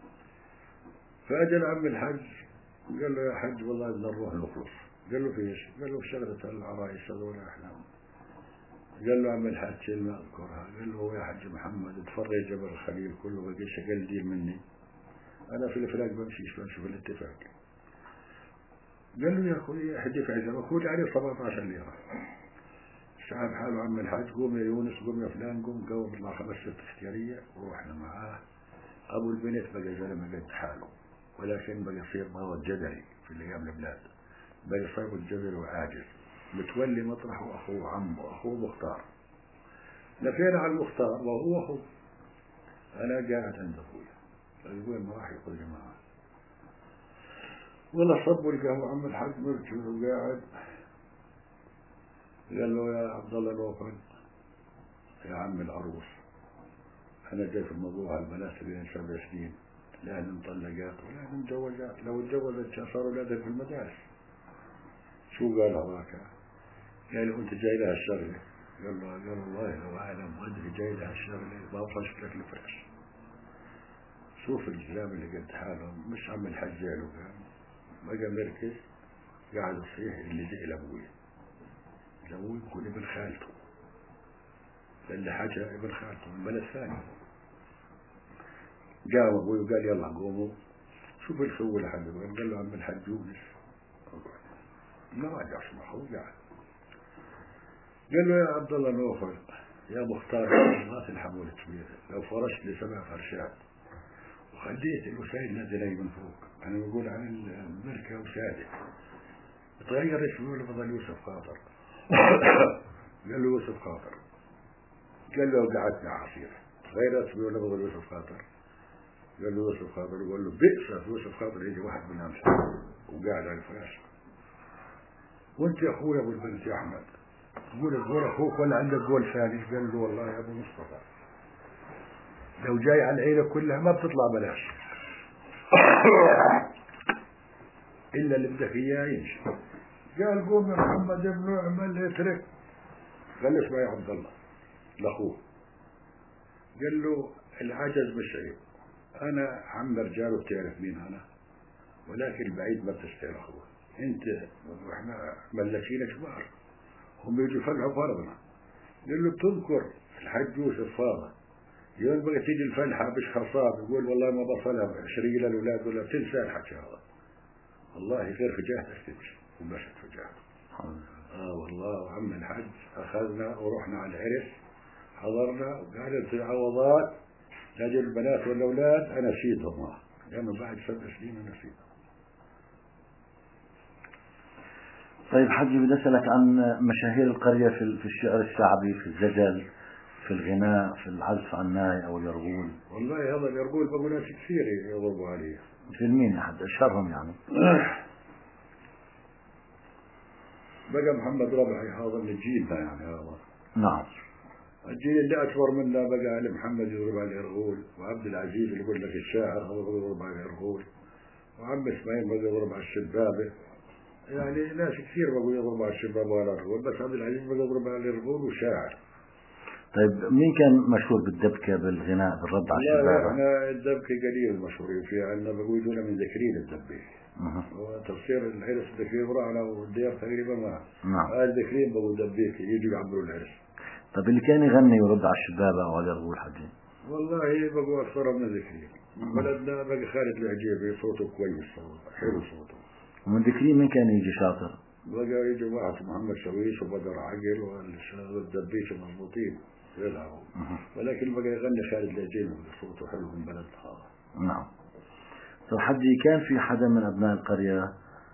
فأجل عم الحج قال له يا حج والله بدنا نروح نخلص. قال له فيش؟ قال له شغلة العرايس هذول أحلام. قال له عم الحج كلمة أذكرها، قال له يا حج محمد تفرج جبل الخليل كله بقي شغل ديل مني، أنا في الإفلاق بمشيش بمشي في الاتفاق. قال له يا أخوي حد يفعل زي أخوي عليه سبعة عشر ليرة. شعب حاله عم الحاج قوم يا يونس قوم يا فلان قوم قوم يطلع خمس ست اختيارية ورحنا معاه. أبو البنت بقى زلمة قد حاله، ولكن بقى يصير مرض جدري في الأيام البلاد، بقى يصير الجدري وعاجز، متولي مطرحه أخوه عمه أخوه مختار. لفينا على المختار وهو أخوه. أنا قاعد عند أخويا الأبوين ما راح يقول لي معاه ولا صبوا القهوة. عم الحاج مركز وقاعد قال له يا عبد الله الوفن يا عم العروس، أنا جاي في الموضوع البنات بين سبع سنين لا مطلقات ولا مجوزات، لو اتجوزت صاروا أولادها في المدارس. شو قال هذاك؟ قال له أنت جاي لها الشغلة؟ قال له قال والله لو أعلم أدري جاي لها الشغلة ما فشت لك الفرش. شوف الكلام اللي قد حالهم، مش عم الحج جاي له قال بقى مركز قاعد يصيح اللي جاي لأبوي. لأبوي يكون ابن خالته، لأن حاجة ابن خالته من بلد ثاني. قام أبوي وقال يلا قوموا شوف الخوة لحد قال له عم الحج يونس ما راجع صباحه وقاعد. قال له يا عبد الله نوفل يا مختار ما تلحموا الكبير، لو فرشت لي سبع فرشات وخليت الوسائل نازله من فوق، انا بقول عن الملكه وساده تغير اسمه ولا فضل يوسف خاطر. قال له يوسف خاطر. قال له قعدت مع عصير غير اسمه ولا فضل يوسف خاطر. قال له يوسف خاطر. يقول له بئس يوسف خاطر يجي واحد من امس وقاعد على الفراش. وانت يا اخويا ابو البنت يا احمد تقول تقول اخوك ولا عندك قول ثاني؟ قال له والله يا ابو مصطفى لو جاي على العيله كلها ما بتطلع بلاش الا اللي بدك اياه يمشي. قال قوم يا محمد ابنه اعمل اترك. قال له اسمع يا عبد الله لاخوه، قال له العجز مش عيب، انا عم رجال وبتعرف مين انا، ولكن البعيد ما بتستاهل اخوه، انت واحنا ملكين كبار هم يجوا يفرعوا فرضنا. قال له تذكر الحج يوسف فاضل يوم بقى تيجي الفلحة مش خصاب يقول والله ما بصلها اشتري للأولاد ولا بتنسى الحكي هذا. والله غير فجاهتك تمشي ومشت فجاهتك. اه والله وعم الحج اخذنا ورحنا على العرس حضرنا وقالت العوضات لاجل البنات والاولاد انا نسيتهم لانه بعد سبع سنين انا نسيتهم. طيب حجي بدي اسالك عن مشاهير القريه في في الشعر الشعبي، في الزجل، في الغناء، في العزف على الناي او اليرغول. والله هذا اليرغول بقوا ناس كثير يضربوا عليه. مثل مين يا حد اشهرهم يعني؟ بقى محمد ربحي هذا اللي جيلنا يعني هذا. نعم. الجيل اللي اكبر منا بقى علي محمد يضرب على اليرغول، وعبد العزيز اللي يقول لك الشاعر هذا يضرب على اليرغول، وعم اسماعيل بقى يضرب على الشبابه. يعني ناس كثير بقوا يضربوا على الشباب وعلى اليرغول، بس عبد العزيز بقى يضرب على اليرغول وشاعر. طيب مين كان مشهور بالدبكه بالغناء بالرد على الشباب؟ لا احنا الدبكه قليل مشهورين فيها، عندنا بقوا يجونا من ذكرين الدبكه. وتفسير العرس الذكرين ورانا والدير تقريبا ما. نعم. قال ذكرين بقوا دبكه يجوا يعبروا العرس. طيب اللي كان يغني ويرد على الشباب او على اليرغول حجي؟ والله بقوا اكثر من ذكرين. بلدنا بقى خالد العجيبي صوته كويس صوته حلو صوته. ومن ذكرين مين كان يجي شاطر؟ بقى يجي واحد محمد شويش وبدر عقل والدبيش مضبوطين يلعبوا. ولكن بقى يغني خالد العجيبي صوته حلو من بلد هذا. نعم. طيب حجي كان في حدا من ابناء القريه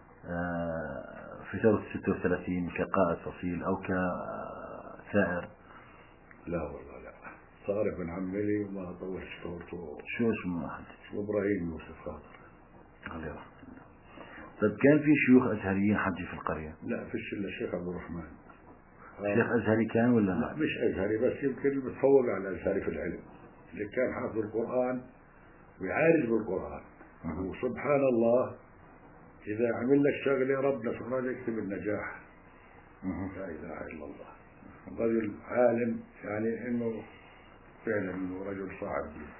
في ثوره ستة وثلاثين كقائد فصيل او كثائر؟ لا والله لا. صار ابن عمي وما طولش ثورته. شو اسمه حجي؟ اسمه ابراهيم يوسف خاطر. الله يرحمه. طيب كان في شيوخ ازهريين حجي في القريه؟ لا فيش الا الشيخ عبد الرحمن. شيخ ازهري كان ولا لا؟ مش ازهري بس يمكن متفوق على الازهري في العلم، اللي كان حافظ القران ويعالج بالقران. وسبحان الله اذا عمل لك شغله ربنا سبحانه يكتب النجاح. لا اله الا الله. رجل عالم يعني انه فعلا انه رجل صاحب دين.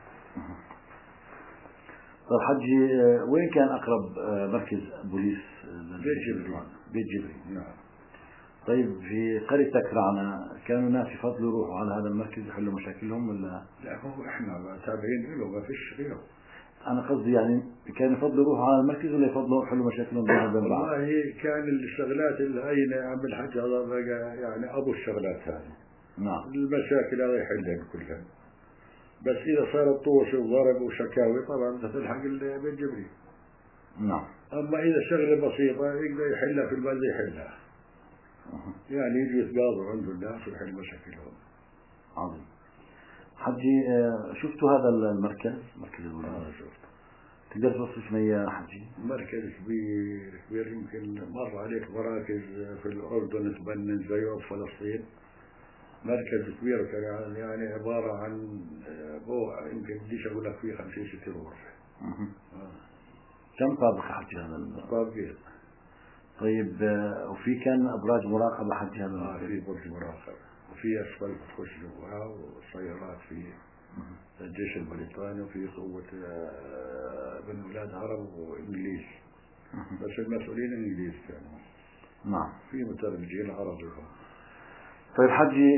طيب حجي وين كان اقرب مركز بوليس؟ بيت جبري. بيت جبري. نعم. طيب في قريتك رعنا كانوا الناس يفضلوا يروحوا على هذا المركز يحلوا مشاكلهم ولا؟ لا هو احنا تابعين له ما فيش غيره. انا قصدي يعني كانوا يفضلوا يروحوا على المركز ولا يفضلوا يحلوا مشاكلهم بين بعض؟ والله كان الشغلات اللي هي عم الحج هذا بقى يعني ابو الشغلات هذه. نعم. المشاكل هذه يحلها كلها. بس اذا صارت طوش وضرب وشكاوي طبعا تلحق بيت جبري. نعم. اما اذا شغله بسيطه يقدر يحلها في البلد يحلها. يعني يجي يتقاضوا عنده الناس ويحل مشاكلهم. عظيم. حجي شفتوا هذا المركز؟ مركز البوليس؟ اه شفته. تقدر توصف لي اياه حجي؟ مركز كبير كبير يمكن مر عليك مراكز في الاردن تبنن زيه في فلسطين. مركز كبير كان يعني عباره عن بو يمكن بديش اقول لك فيه خمسين ستين غرفه. آه. كم طابق حجي هذا؟ طابقين. طيب وفي كان ابراج مراقبه حجي هذا؟ اه في برج مراقبه وفي اسفل تخش جواه والسيارات في الجيش البريطاني وفي قوه بن اولاد عرب وانجليز. بس المسؤولين انجليز كانوا. نعم. في مترجمين عربي. طيب حجي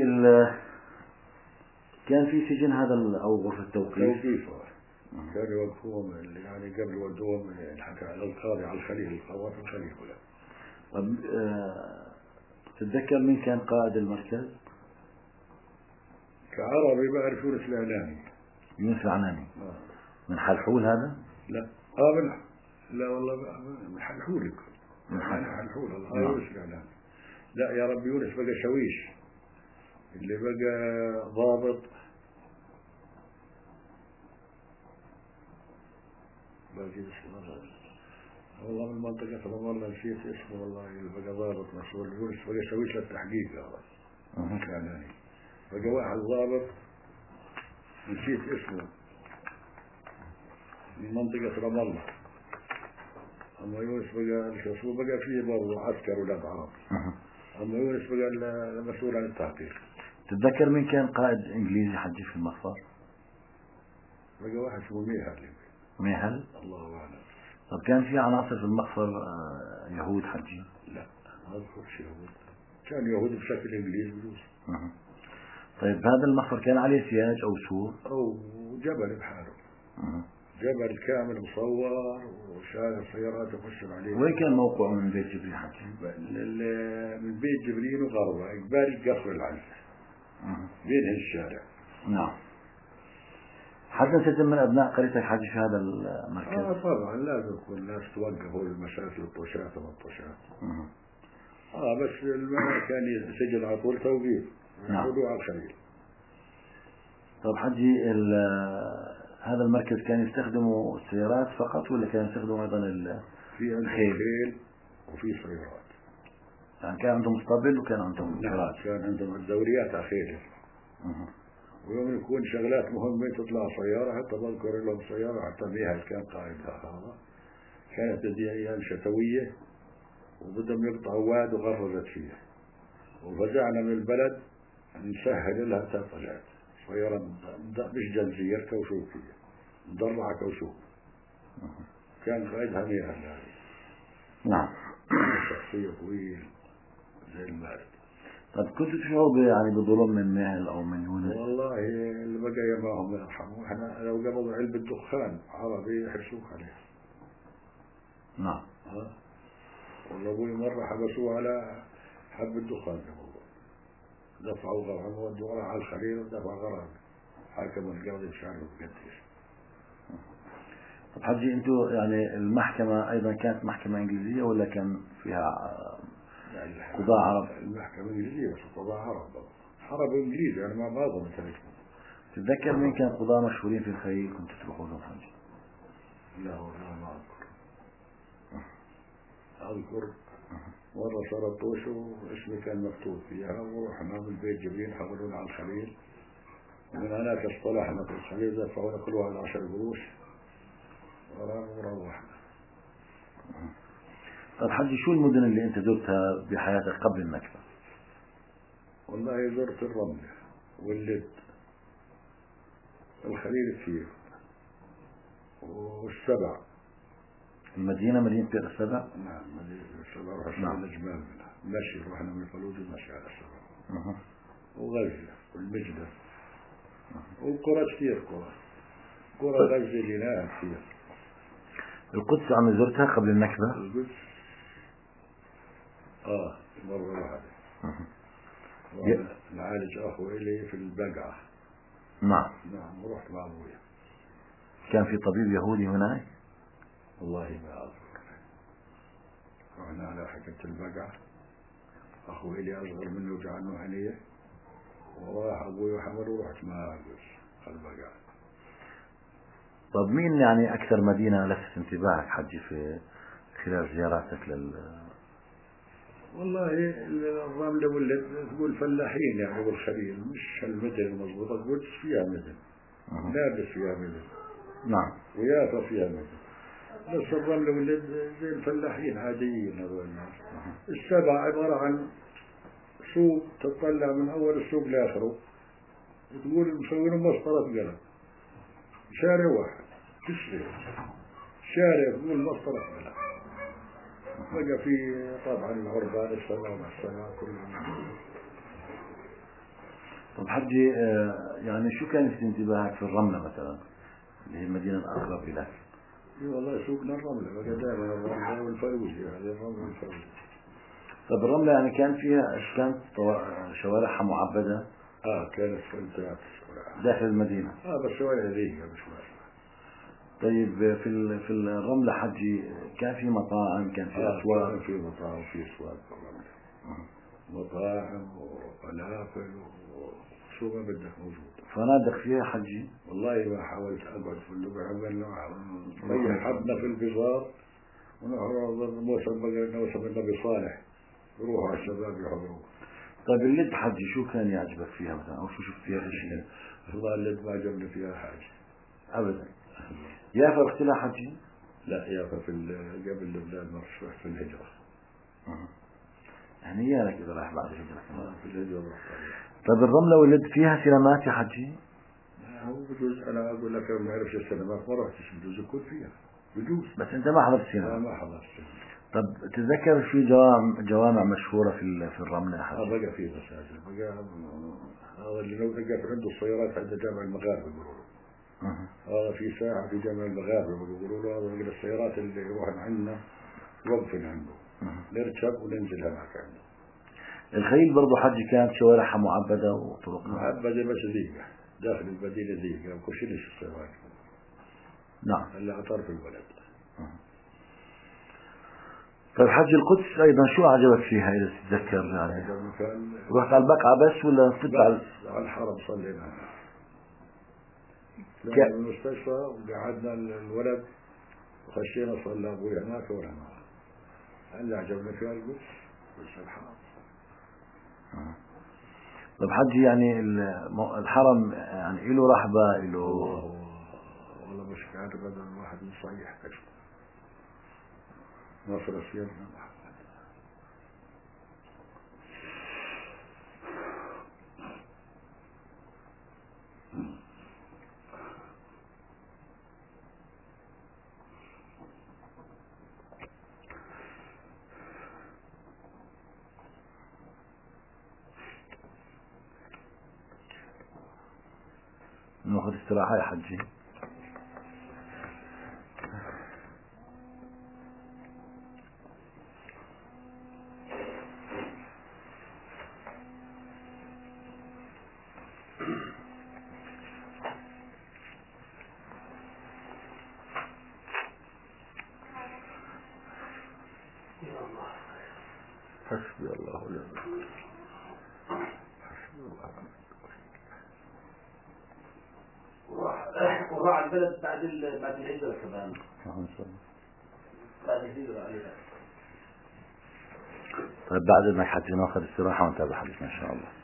كان في سجن هذا او غرفه توقيف؟ توقيف كانوا يوقفوهم يعني قبل ودوهم الحكى على القاضي على الخليل القوات الخليل كلها. طب أه تتذكر مين كان قائد المركز؟ كعربي بعرف يونس العناني. يونس العناني. آه. من حلحول هذا؟ لا اه من لا والله من حلحولك. من حلحول الله. آه يونس العناني. لا يا رب يونس بقى شويش اللي بقى ضابط باقي اسمه والله من منطقة والله نسيت اسمه والله اللي بقى ضابط مشهور يونس بقى شويش للتحقيق هذا. كان بقى واحد ضابط نسيت اسمه من منطقة رام الله. أما يونس بقى الكسور بقى فيه برضه عسكر ولاد عرب. أما يونس بقى المسؤول عن التحقيق. تتذكر مين كان قائد إنجليزي حجي في المخفر؟ بقى واحد اسمه ميهل. ميهل؟ الله أعلم. طب كان في عناصر في المخفر يهود حجي؟ لا ما أذكر شيء يهود. كان يهود بشكل إنجليزي بجوز. طيب هذا المحفر كان عليه سياج أو سور؟ أو جبل بحاله. أه. جبل كامل مصور وشارع سيارات تخش عليه. وين كان موقعه من بيت جبريل حكي؟ من بيت جبريل وغربه قبال قصر العنزة. أه. بين الشارع. نعم. حتى ستم من أبناء قريتك حاجة في هذا المركز؟ آه طبعا لازم يكون الناس توقفوا المسافة الطوشات والطوشات. أه. اه بس الماء كان يسجل على طول توقيف. نعم. على الخليل. طب حجي هذا المركز كان يستخدموا السيارات فقط ولا كان يستخدموا أيضا في الخيل؟ خيل وفي سيارات. يعني كان عندهم اسطبل وكان عندهم سيارات. كان عندهم الدوريات على خيل. أه. ويوم يكون شغلات مهمة تطلع سيارة، حتى بذكر لهم سيارة حتى بيها كان قائدها هذا. كانت هذه أيام شتوية وبدهم يقطعوا واد وغرزت فيها. وفزعنا من البلد نسهل لها تطلعت. سيارة مش جنزير كوشوكية مدرعة كوشوك. كان قائدها مياه. نعم. شخصية طويل زي المارد. طب كنت تشعر يعني بظلم من مهل أو من يونس؟ والله اللي بقى معهم يرحموا. احنا لو قبضوا علبة دخان عربي يحرسوك عليها. نعم. ها. والله أبوي مرة حبسوه على حب الدخان قبضوا. دفعوا غرامة ودوها على الخليل ودفع غرامة. حاكم القاضي مش عارف قديش. طب حجي انتوا يعني المحكمة أيضا كانت محكمة إنجليزية ولا كان فيها قضاء عرب؟ المحكمة إنجليزية بس قضاء عرب. عرب وإنجليزي يعني مع بعضهم تركوا. تتذكر مين كان قضاة مشهورين في الخليل كنت تروحوا لهم حجي؟ لا والله ما أذكر. أذكر مرة شرطوش واسمي كان مكتوب فيها ورحنا من بيت جبريل حولونا على الخليل. من هناك اصطلحنا في الخليل دفعونا كل واحد عشر قروش وروحنا. طب حجي شو المدن اللي انت زرتها بحياتك قبل النكبة؟ والله زرت الرملة واللد الخليل كثير والسبع. المدينة مدينة بئر السبع؟ نعم مدينة السبع. رحنا على الجمال منها مشي. رحنا من الفلوج مشي على السبع. أه. وغزة والمجدة وقرى كثير. قرى قرى غزة جناها كثير. القدس عم زرتها قبل النكبة؟ القدس اه مرة واحدة. ي... نعالج أخو إلي في البقعة. نعم. نعم ورحت مع أبويا. كان في طبيب يهودي هناك؟ والله ما أذكر. رحنا على حكمة البقعة. أخو إلي أصغر منه وجعلنه هنية وراح أبوي وحمل ورحت مع البقعة. طب مين يعني أكثر مدينة لفت انتباهك حجي في خلال زياراتك لل؟ والله الرملة واللي تقول فلاحين يعني والخليل مش المدن المضبوطة. القدس فيها مدن. نابلس فيها مدن. نعم. ويافا فيها مدن. بس الرملة واللد زي الفلاحين عاديين هذول الناس. السبع عبارة عن سوق تطلع من أول السوق لآخره. تقول مسوين مسطرة قلم. شارع واحد تشري شارع تقول مسطرة قلم. بقى في طبعا العربان السماء والسماء كلهم. طب حجي يعني شو كان في انتباهك في الرملة مثلا اللي هي المدينة الأقرب إليك؟ والله سوقنا الرملة بقى دائما الرملة والفلوجة. هذه الرملة والفلوجة. طب الرملة يعني كان فيها كانت شوارعها معبدة؟ اه كانت فلتات داخل المدينة. اه بس شوارع ضيقة مش واسعة. طيب في في الرملة حجي كان في مطاعم كان في آه أسواق؟ كان في مطاعم وفي أسواق في الرملة. آه. مطاعم وفلافل وشو ما بدك موجود. فنادق فيها حجي؟ والله ما حاولت أقعد في اللقاء عملنا ريحنا في البزار ونحن موسم بقى موسم النبي صالح يروحوا على الشباب يحضروا. طيب اللد حجي شو كان يعجبك فيها مثلا أو شو شفت فيها شيء؟ والله اللد ما عجبني فيها حاجة أبدا. يافا رحت لها حجي؟ لا يافا في قبل لبنان مرة في الهجرة. أه. يعني يا لك إذا رايح بعد الهجرة كمان في الهجرة رحت. طيب الرملة واللد فيها سينمات يا حجي؟ هو بجوز أنا أقول لك ما أعرفش السينمات ما رحتش بجوز يكون فيها بجوز. بس أنت ما حضرت سينما؟ لا ما حضرت. طب تتذكر في جوامع جوامع مشهورة في في الرملة يا حاج؟ اه بقى في مساجد بقى هذا اللي لو لقى عنده السيارات عند جامع المغاربة يقولوا له هذا في ساعة في جامع المغاربة يقولوا له هذا من السيارات اللي يروحن عندنا وقفن عنده نركب وننزل هناك عنده. الخليل برضو حجي كانت شوارعها معبدة وطرقها معبدة بس ضيقة داخل المدينة ضيقة وكل شيء السيارات. نعم. إلا على طرف البلد. طيب حج القدس أيضا شو عجبك فيها إذا تتذكر يعني؟ رحت على البقعة بس ولا فت على على الحرم صلينا؟ ك... طلعنا من المستشفى وقعدنا الولد وخشينا صلى أبوي هناك ولا هناك. اللي عجبنا فيها القدس بس الحرم. آه. طيب حج يعني الحرم يعني له رحبة له والله مش قادر بدل الواحد يصيح كشف. نصر سيدنا محمد. ناخذ استراحة يا حجي. حسبي الله ونعم الوكيل. حسبي الله ونعم الوكيل. وراح على البلد بعد بعد الهجرة كمان. بعد الهجرة عليها. طيب بعد ما حجي ناخذ استراحة ونتابع حديثنا إن شاء الله.